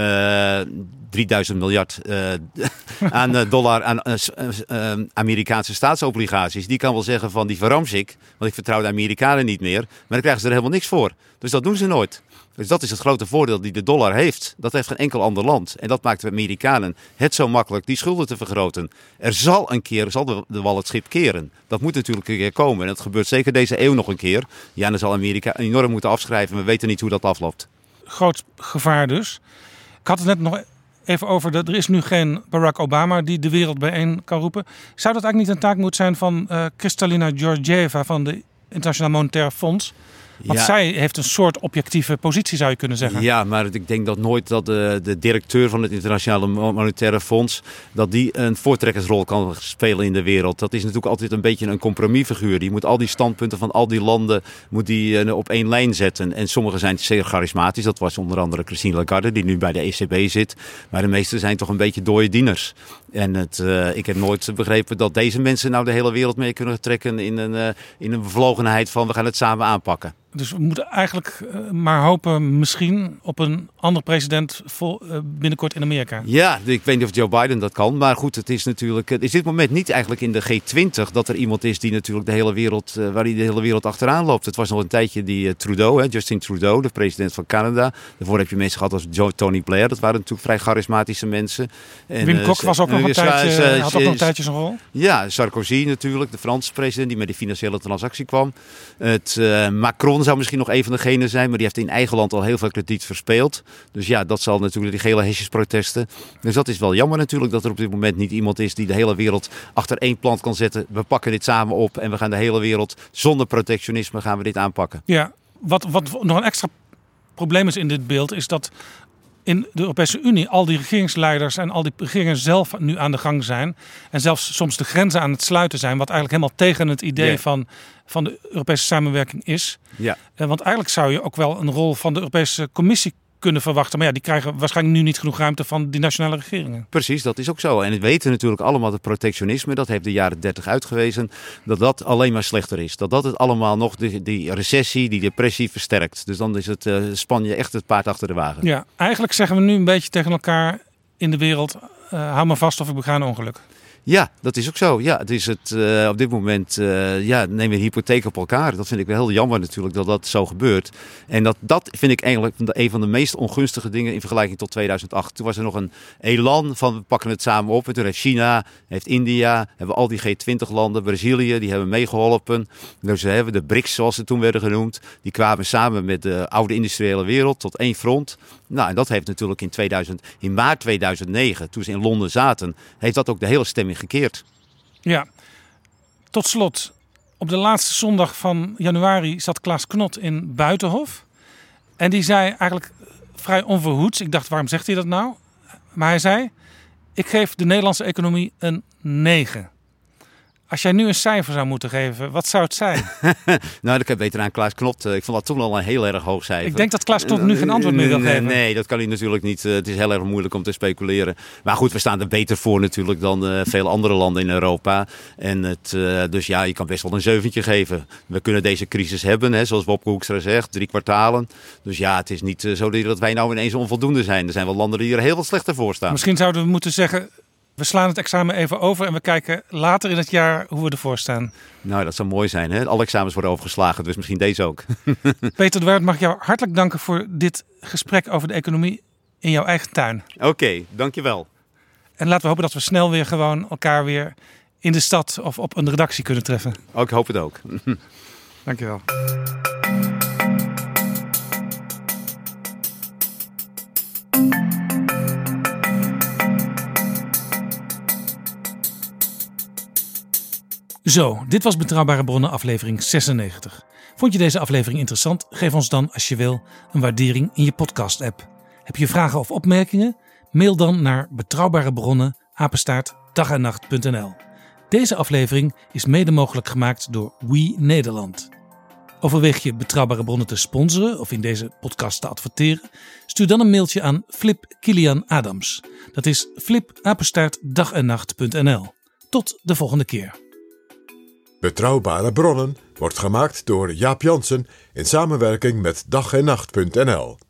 3000 miljard aan dollar aan Amerikaanse staatsobligaties. Die kan wel zeggen van die verramsch ik, want ik vertrouw de Amerikanen niet meer. Maar dan krijgen ze er helemaal niks voor. Dus dat doen ze nooit. Dus dat is het grote voordeel die de dollar heeft. Dat heeft geen enkel ander land. En dat maakt de Amerikanen het zo makkelijk die schulden te vergroten. Er zal de wal het schip keren. Dat moet natuurlijk een keer komen. En dat gebeurt zeker deze eeuw nog een keer. Ja, en dan zal Amerika enorm moeten afschrijven. We weten niet hoe dat afloopt. Groot gevaar dus. Ik had het net nog even over, er is nu geen Barack Obama die de wereld bijeen kan roepen. Zou dat eigenlijk niet een taak moeten zijn van Kristalina Georgieva van de Internationaal Monetair Fonds? Want zij heeft een soort objectieve positie, zou je kunnen zeggen. Ja, maar ik denk dat nooit dat de directeur van het Internationale Monetaire Fonds, dat die een voortrekkersrol kan spelen in de wereld. Dat is natuurlijk altijd een beetje een compromisfiguur. Die moet al die standpunten van al die landen op één lijn zetten. En sommige zijn zeer charismatisch. Dat was onder andere Christine Lagarde, die nu bij de ECB zit. Maar de meeste zijn toch een beetje dode dieners. En ik heb nooit begrepen dat deze mensen nou de hele wereld mee kunnen trekken in een bevlogenheid van we gaan het samen aanpakken. Dus we moeten eigenlijk maar hopen misschien op een andere president binnenkort in Amerika. Ja, ik weet niet of Joe Biden dat kan. Maar goed, het is natuurlijk. Het is dit moment niet eigenlijk in de G20 dat er iemand is die natuurlijk waar die de hele wereld achteraan loopt. Het was nog een tijdje die Trudeau, Justin Trudeau, de president van Canada. Daarvoor heb je mensen gehad als Tony Blair. Dat waren natuurlijk vrij charismatische mensen. En, Wim Kok was ook had ook nog een tijdje zijn rol? Ja, Sarkozy natuurlijk, de Franse president die met die financiële transactie kwam. Macron zou misschien nog een van degenen zijn, maar die heeft in eigen land al heel veel krediet verspeeld. Dus ja, dat zal natuurlijk die gele hesjesprotesten. Dus dat is wel jammer natuurlijk dat er op dit moment niet iemand is die de hele wereld achter één plant kan zetten. We pakken dit samen op en we gaan de hele wereld zonder protectionisme gaan we dit aanpakken. Ja, wat nog een extra probleem is in dit beeld is dat in de Europese Unie al die regeringsleiders en al die regeringen zelf nu aan de gang zijn. En zelfs soms de grenzen aan het sluiten zijn. Wat eigenlijk helemaal tegen het idee van de Europese samenwerking is. Ja. Want eigenlijk zou je ook wel een rol van de Europese Commissie kunnen verwachten. Maar ja, die krijgen waarschijnlijk nu niet genoeg ruimte van die nationale regeringen. Precies, dat is ook zo. En we weten natuurlijk allemaal dat protectionisme, dat heeft de jaren 30 uitgewezen, dat alleen maar slechter is. Dat het allemaal nog die recessie, die depressie versterkt. Dus dan is het Spanje echt het paard achter de wagen. Ja, eigenlijk zeggen we nu een beetje tegen elkaar in de wereld, hou maar vast of ik bega een ongeluk. Ja, dat is ook zo. Ja, het is op dit moment nemen we een hypotheek op elkaar. Dat vind ik wel heel jammer natuurlijk dat dat zo gebeurt. En dat vind ik eigenlijk een van de meest ongunstige dingen in vergelijking tot 2008. Toen was er nog een elan van we pakken het samen op. En toen heeft China, heeft India, hebben al die G20-landen, Brazilië, die hebben meegeholpen. Dus we hebben de BRICS, zoals ze toen werden genoemd. Die kwamen samen met de oude industriële wereld tot één front. Nou, en dat heeft natuurlijk in maart 2009, toen ze in Londen zaten, heeft dat ook de hele stemming gekeerd. Ja, tot slot. Op de laatste zondag van januari zat Klaas Knot in Buitenhof. En die zei eigenlijk vrij onverhoeds. Ik dacht, waarom zegt hij dat nou? Maar hij zei, ik geef de Nederlandse economie een 9. Als jij nu een cijfer zou moeten geven, wat zou het zijn? Nou, dat kan beter aan Klaas Knot. Ik vond dat toen al een heel erg hoog cijfer. Ik denk dat Klaas Knot nu geen antwoord meer wil geven. Nee, dat kan hij natuurlijk niet. Het is heel erg moeilijk om te speculeren. Maar goed, we staan er beter voor natuurlijk dan veel andere landen in Europa. En dus ja, je kan best wel een 7'tje geven. We kunnen deze crisis hebben, hè, zoals Wopke Hoekstra zegt, 3 kwartalen. Dus ja, het is niet zo dat wij nou ineens onvoldoende zijn. Er zijn wel landen die er heel wat slechter voor staan. Misschien zouden we moeten zeggen, we slaan het examen even over en we kijken later in het jaar hoe we ervoor staan. Nou, dat zou mooi zijn, hè? Alle examens worden overgeslagen, dus misschien deze ook. Peter de Waard, mag ik jou hartelijk danken voor dit gesprek over de economie in jouw eigen tuin. Oké, dankjewel. En laten we hopen dat we snel weer gewoon elkaar weer in de stad of op een redactie kunnen treffen. Ik hoop het ook. Dankjewel. Zo, dit was Betrouwbare Bronnen aflevering 96. Vond je deze aflevering interessant? Geef ons dan, als je wil, een waardering in je podcast-app. Heb je vragen of opmerkingen? Mail dan naar betrouwbarebronnen@dagennacht.nl. Deze aflevering is mede mogelijk gemaakt door We Nederland. Overweeg je Betrouwbare Bronnen te sponsoren of in deze podcast te adverteren? Stuur dan een mailtje aan Flip Kilian Adams. Dat is flip@dagennacht.nl. Tot de volgende keer. Betrouwbare Bronnen wordt gemaakt door Jaap Jansen in samenwerking met dagennacht.nl.